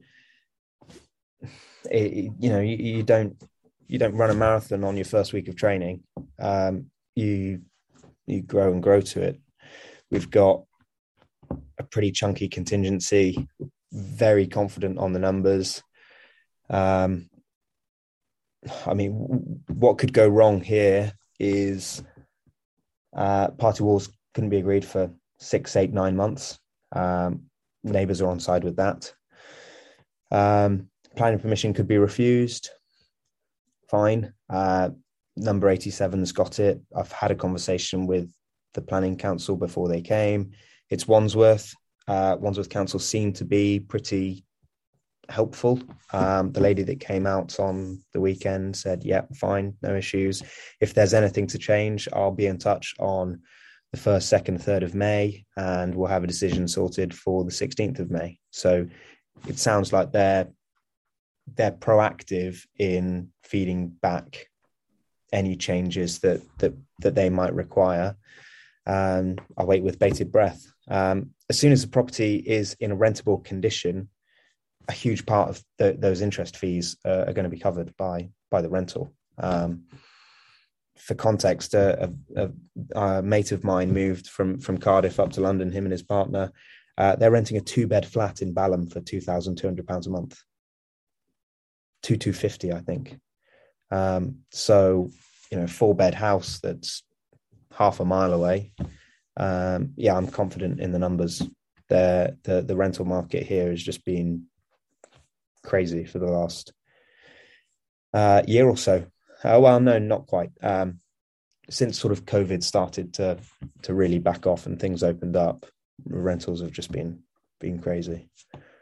you don't run a marathon on your first week of training. You grow and grow to it. We've got a pretty chunky contingency, very confident on the numbers. I mean, what could go wrong here is party walls couldn't be agreed for 6, 8, 9 months. Neighbours are on side with that. Planning permission could be refused. Fine. Number 87's got it. I've had a conversation with the planning council before they came. It's Wandsworth. Wandsworth Council seemed to be pretty helpful. The lady that came out on the weekend said, yeah, fine, no issues. If there's anything to change, I'll be in touch on the 1st, 2nd, 3rd of May, and we'll have a decision sorted for the 16th of May. So it sounds like they're proactive in feeding back any changes that they might require. I'll wait with bated breath. As soon as the property is in a rentable condition, a huge part of those interest fees are going to be covered by the rental. For context, a mate of mine moved from Cardiff up to London, him and his partner. They're renting a 2-bed flat in Balham for £2,200 a month. 250, I think. So, 4-bed house that's half a mile away. I'm confident in the numbers. The rental market here has just been crazy for the last year or so. Well, no, not quite. Since sort of COVID started to really back off and things opened up, rentals have just been crazy.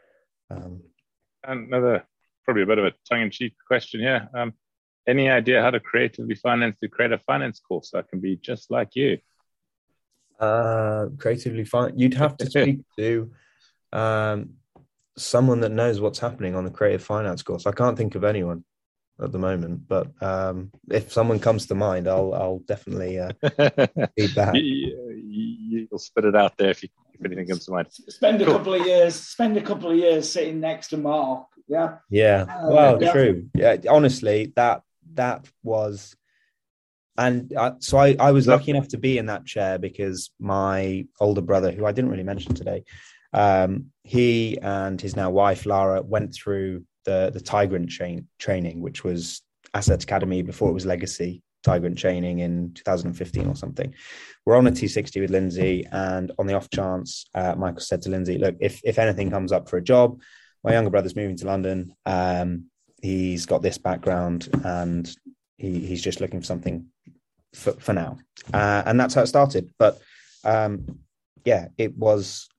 Another, probably a bit of a tongue-in-cheek question here. Any idea how to creatively finance the creative finance course that can be just like you? Creatively you'd have to speak to someone that knows what's happening on the creative finance course. I can't think of anyone at the moment, but if someone comes to mind, I'll definitely feed that. You'll spit it out there if anything comes to mind. Spend a couple of years sitting next to Mark. True. Yeah, honestly, that was I was lucky enough to be in that chair because my older brother, who I didn't really mention today, he and his now wife Lara went through the Tigrant training, which was Asset Academy before it was Legacy Tigrant training in 2015 or something. We're on a T60 with Lindsay, and on the off chance, Michael said to Lindsay, "Look, if anything comes up for a job, my younger brother's moving to London. He's got this background, and he's just looking for something for now." And that's how it started. But yeah, it was.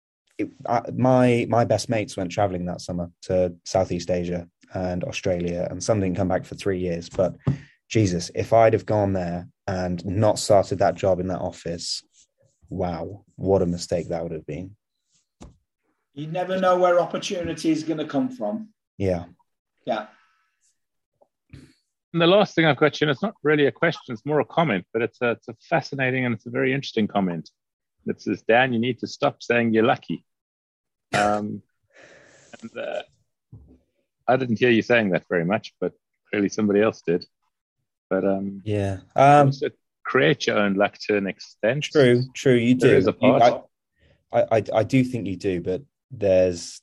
My best mates went traveling that summer to Southeast Asia and Australia, and some didn't come back for 3 years. But Jesus, if I'd have gone there and not started that job in that office, wow, what a mistake that would have been. You never know where opportunity is going to come from. Yeah. Yeah. And the last thing I've got, it's not really a question, it's more a comment, but it's a fascinating and it's a very interesting comment. It says, Dan, you need to stop saying you're lucky. I didn't hear you saying that very much, but clearly somebody else did. But yeah, also create your own luck to an extent. True, you do. There is a part. I do think you do, but there's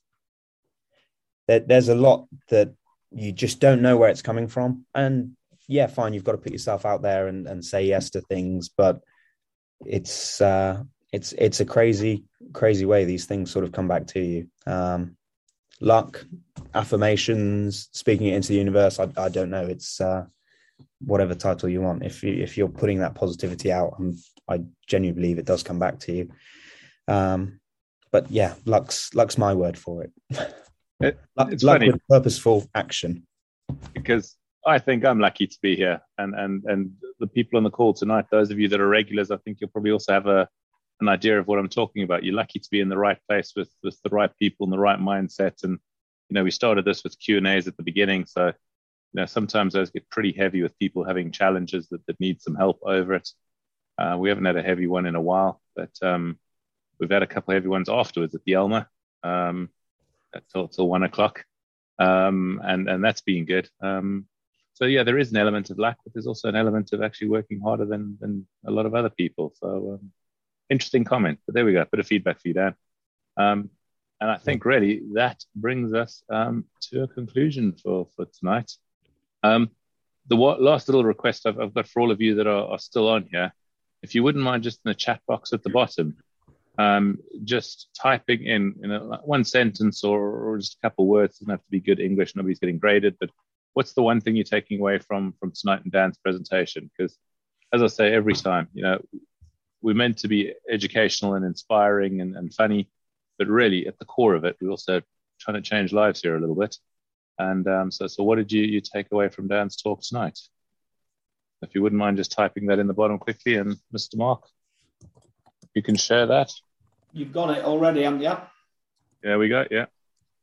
a lot that you just don't know where it's coming from. And yeah, fine, you've got to put yourself out there and say yes to things, but it's a crazy way these things sort of come back to you. Luck, affirmations, speaking it into the universe. I don't know. It's whatever title you want. If you're putting that positivity out, I genuinely believe it does come back to you. But yeah, luck's my word for it. It's luck funny. With purposeful action. Because I think I'm lucky to be here, and the people on the call tonight, those of you that are regulars, I think you'll probably also have an idea of what I'm talking about. You're lucky to be in the right place with the right people and the right mindset. And we started this with Q&As at the beginning, so sometimes those get pretty heavy with people having challenges that need some help over it. We haven't had a heavy one in a while, but we've had a couple of heavy ones afterwards at the Elmer till 1 o'clock, and that's been good. So yeah, there is an element of luck, but there's also an element of actually working harder than a lot of other people. So interesting comment, but there we go. Bit of feedback for you, Dan. And I think really that brings us to a conclusion for tonight. The last little request I've got for all of you that are still on here, if you wouldn't mind just in the chat box at the bottom, just typing in one sentence or just a couple words. Doesn't have to be good English. Nobody's getting graded, but what's the one thing you're taking away from tonight and Dan's presentation? Because as I say every time, we're meant to be educational and inspiring and funny, but really at the core of it, we're also trying to change lives here a little bit. And so what did you take away from Dan's talk tonight? If you wouldn't mind just typing that in the bottom quickly, and Mr. Mark, you can share that. You've got it already, haven't you? There we go, yeah.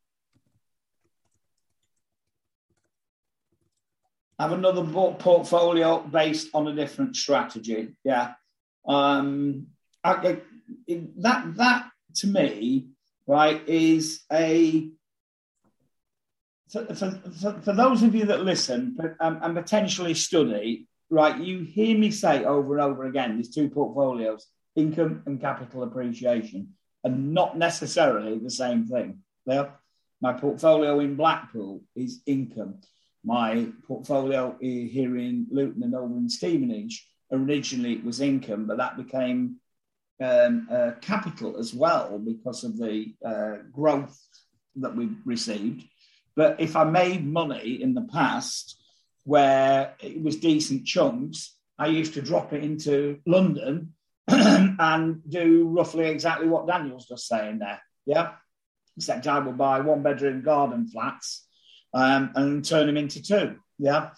Have another portfolio based on a different strategy. Yeah. That to me, right, is for those of you that listen and potentially study, right, you hear me say over and over again, these two portfolios, income and capital appreciation, are not necessarily the same thing. My portfolio in Blackpool is income. My portfolio here in Luton and over in Stevenage, originally it was income, but that became capital as well because of the growth that we received. But if I made money in the past where it was decent chunks, I used to drop it into London and do roughly exactly what Daniel's just saying there. Yeah. Except I will buy 1-bedroom garden flats and turn them into 2. Yeah.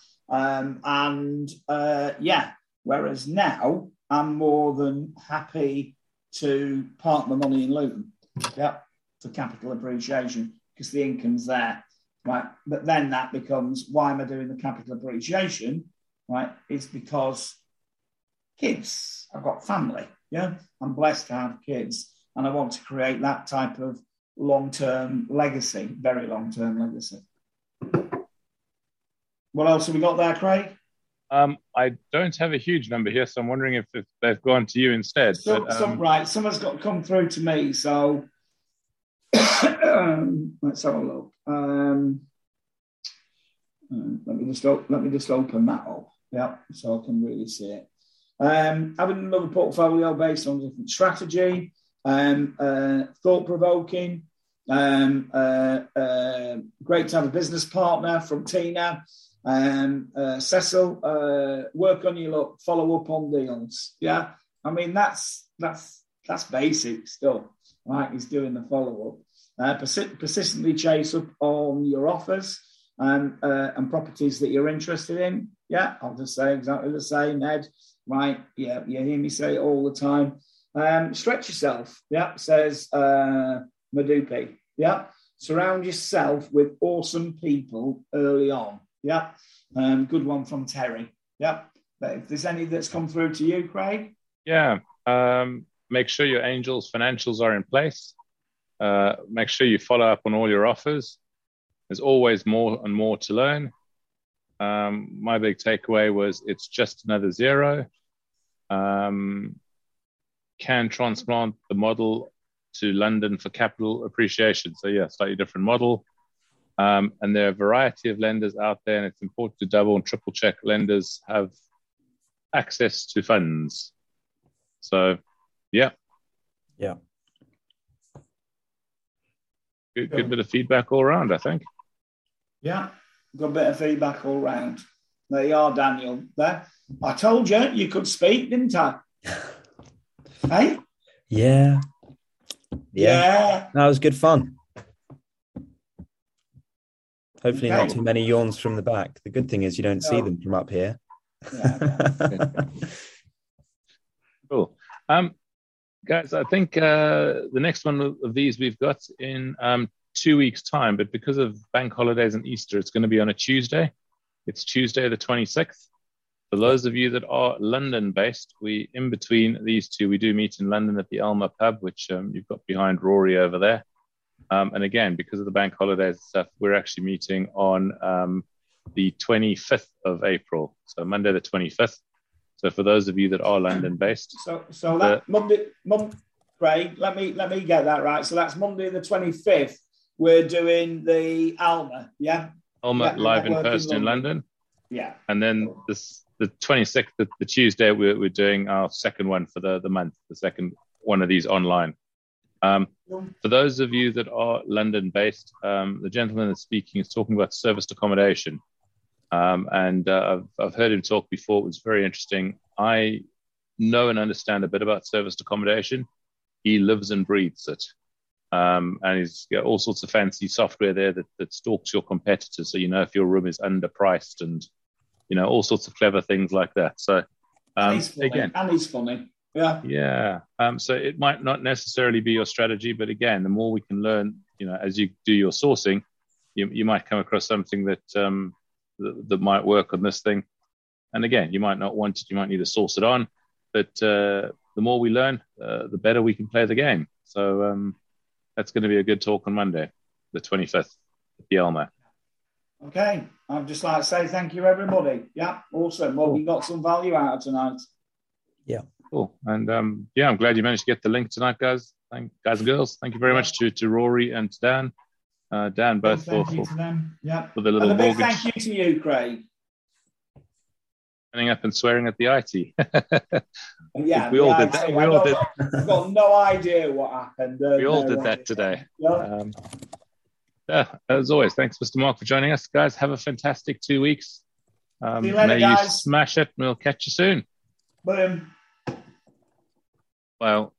Whereas now I'm more than happy to park my money in Luton. Yeah. For capital appreciation because the income's there. Right. But then that becomes, why am I doing the capital appreciation? Right. It's because kids, I've got family. Yeah. I'm blessed to have kids and I want to create that type of long-term legacy, very long-term legacy. What else have we got there, Craig? I don't have a huge number here, so I'm wondering if they've gone to you instead. Right, someone's got to come through to me, so let's have a look. Let me just open that up, yeah, so I can really see it. Having another portfolio based on different strategy, thought-provoking, great to have a business partner from Tina. Cecil, work on your look, follow up on deals. Yeah, I mean that's basic stuff, right? He's doing the follow up. Persistently chase up on your offers and properties that you're interested in. Yeah, I'll just say exactly the same, Ed. Right? Yeah, you hear me say it all the time. Stretch yourself. Yeah, says Madupi. Yeah, surround yourself with awesome people early on. Yeah, good one from Terry. Yeah, but if there's any that's come through to you, Craig. Yeah, make sure your angels' financials are in place. Make sure you follow up on all your offers. There's always more and more to learn. My big takeaway was it's just another zero. Can transplant the model to London for capital appreciation. So yeah, slightly different model. And there are a variety of lenders out there, and it's important to double and triple check lenders have access to funds. So, yeah. Yeah. Good bit of feedback all around, I think. Yeah, got a bit of feedback all round. There you are, Daniel. There. I told you you could speak, didn't I? Hey? Yeah. That was good fun. Hopefully not too many yawns from the back. The good thing is you don't see them from up here. Yeah. Cool. Guys, I think the next one of these we've got in 2 weeks' time, but because of bank holidays and Easter, it's going to be on a Tuesday. It's Tuesday the 26th. For those of you that are London-based, in between these two, we do meet in London at the Elmer Pub, which you've got behind Rory over there. And again, because of the bank holidays and stuff, we're actually meeting on the 25th of April, so Monday the 25th. So for those of you that are London-based, so that Monday, Craig, let me get that right. So that's Monday the 25th. We're doing the Alma, yeah. Alma live in person in London. Yeah. And then the 26th, the Tuesday, we're doing our second one for the month, the second one of these online. For those of you that are London-based, the gentleman that's speaking is talking about serviced accommodation. And I've heard him talk before. It was very interesting. I know and understand a bit about serviced accommodation. He lives and breathes it. And he's got all sorts of fancy software there that stalks your competitors. So you know if your room is underpriced and, you know, all sorts of clever things like that. So and he's funny. Yeah. Yeah. So it might not necessarily be your strategy, but again, the more we can learn, you know, as you do your sourcing, you might come across something that might work on this thing. And again, you might not want it, you might need to source it on, but the more we learn, the better we can play the game. So that's going to be a good talk on Monday, the 25th at the Elmer. Okay. I'd just like to say thank you, everybody. Yeah, awesome. Well, we got some value out of tonight. Yeah. Cool. And I'm glad you managed to get the link tonight, guys. Guys and girls, thank you very much to Rory and to Dan. Dan, both for them. Yeah. For the little and a big mortgage. Thank you to you, Craig. Standing up and swearing at the IT. Yeah, we all did that. We all did. I've got no idea what happened. We all did that today. Yeah. As always, thanks, Mr. Mark, for joining us, guys. Have a fantastic 2 weeks. See you later, may guys. you smash it, and we'll catch you soon. Boom. Well.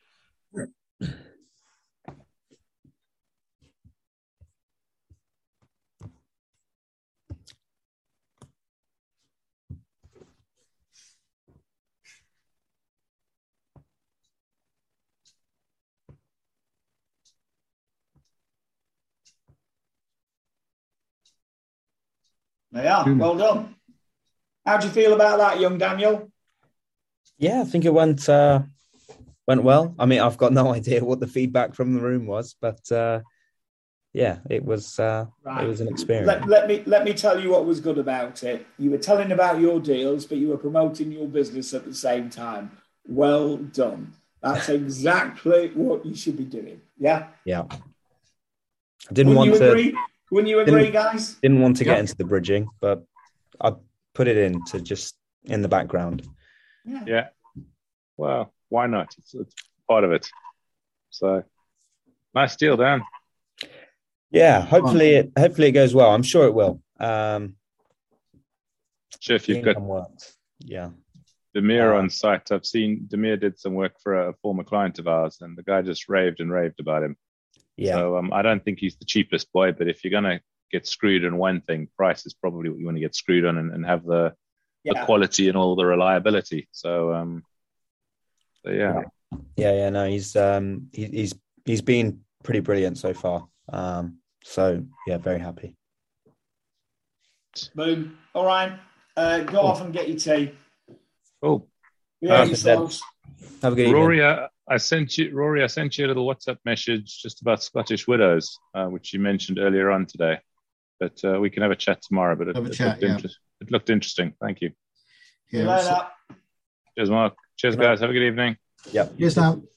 Yeah, well done. How do you feel about that, young Daniel? Yeah, I think it went well. I mean, I've got no idea what the feedback from the room was, but yeah, it was an experience. Let me tell you what was good about it. You were telling about your deals, but you were promoting your business at the same time. Well done. That's exactly what you should be doing. Yeah. Yeah. I didn't want to. Wouldn't you agree, guys? Didn't want to get into the bridging, but I put it in to just in the background. Yeah. Well, why not? It's part of it. So nice deal, Dan. Yeah, hopefully it goes well. I'm sure it will. Sure, if you've got Demir on site, I've seen Demir did some work for a former client of ours, and the guy just raved and raved about him. Yeah. So I don't think he's the cheapest boy, but if you're gonna get screwed on one thing, price is probably what you want to get screwed on, and have the quality and all the reliability. So yeah. No, he's been pretty brilliant so far. So yeah, very happy. Boom. All right. Go off and get your tea. Oh. Yeah, have a good Rory, evening. I sent you a little WhatsApp message just about Scottish widows, which you mentioned earlier on today. But we can have a chat tomorrow. But it looked interesting. Thank you. Yeah. Cheers, Mark. Cheers, guys. Have a good evening. Yep. Cheers now.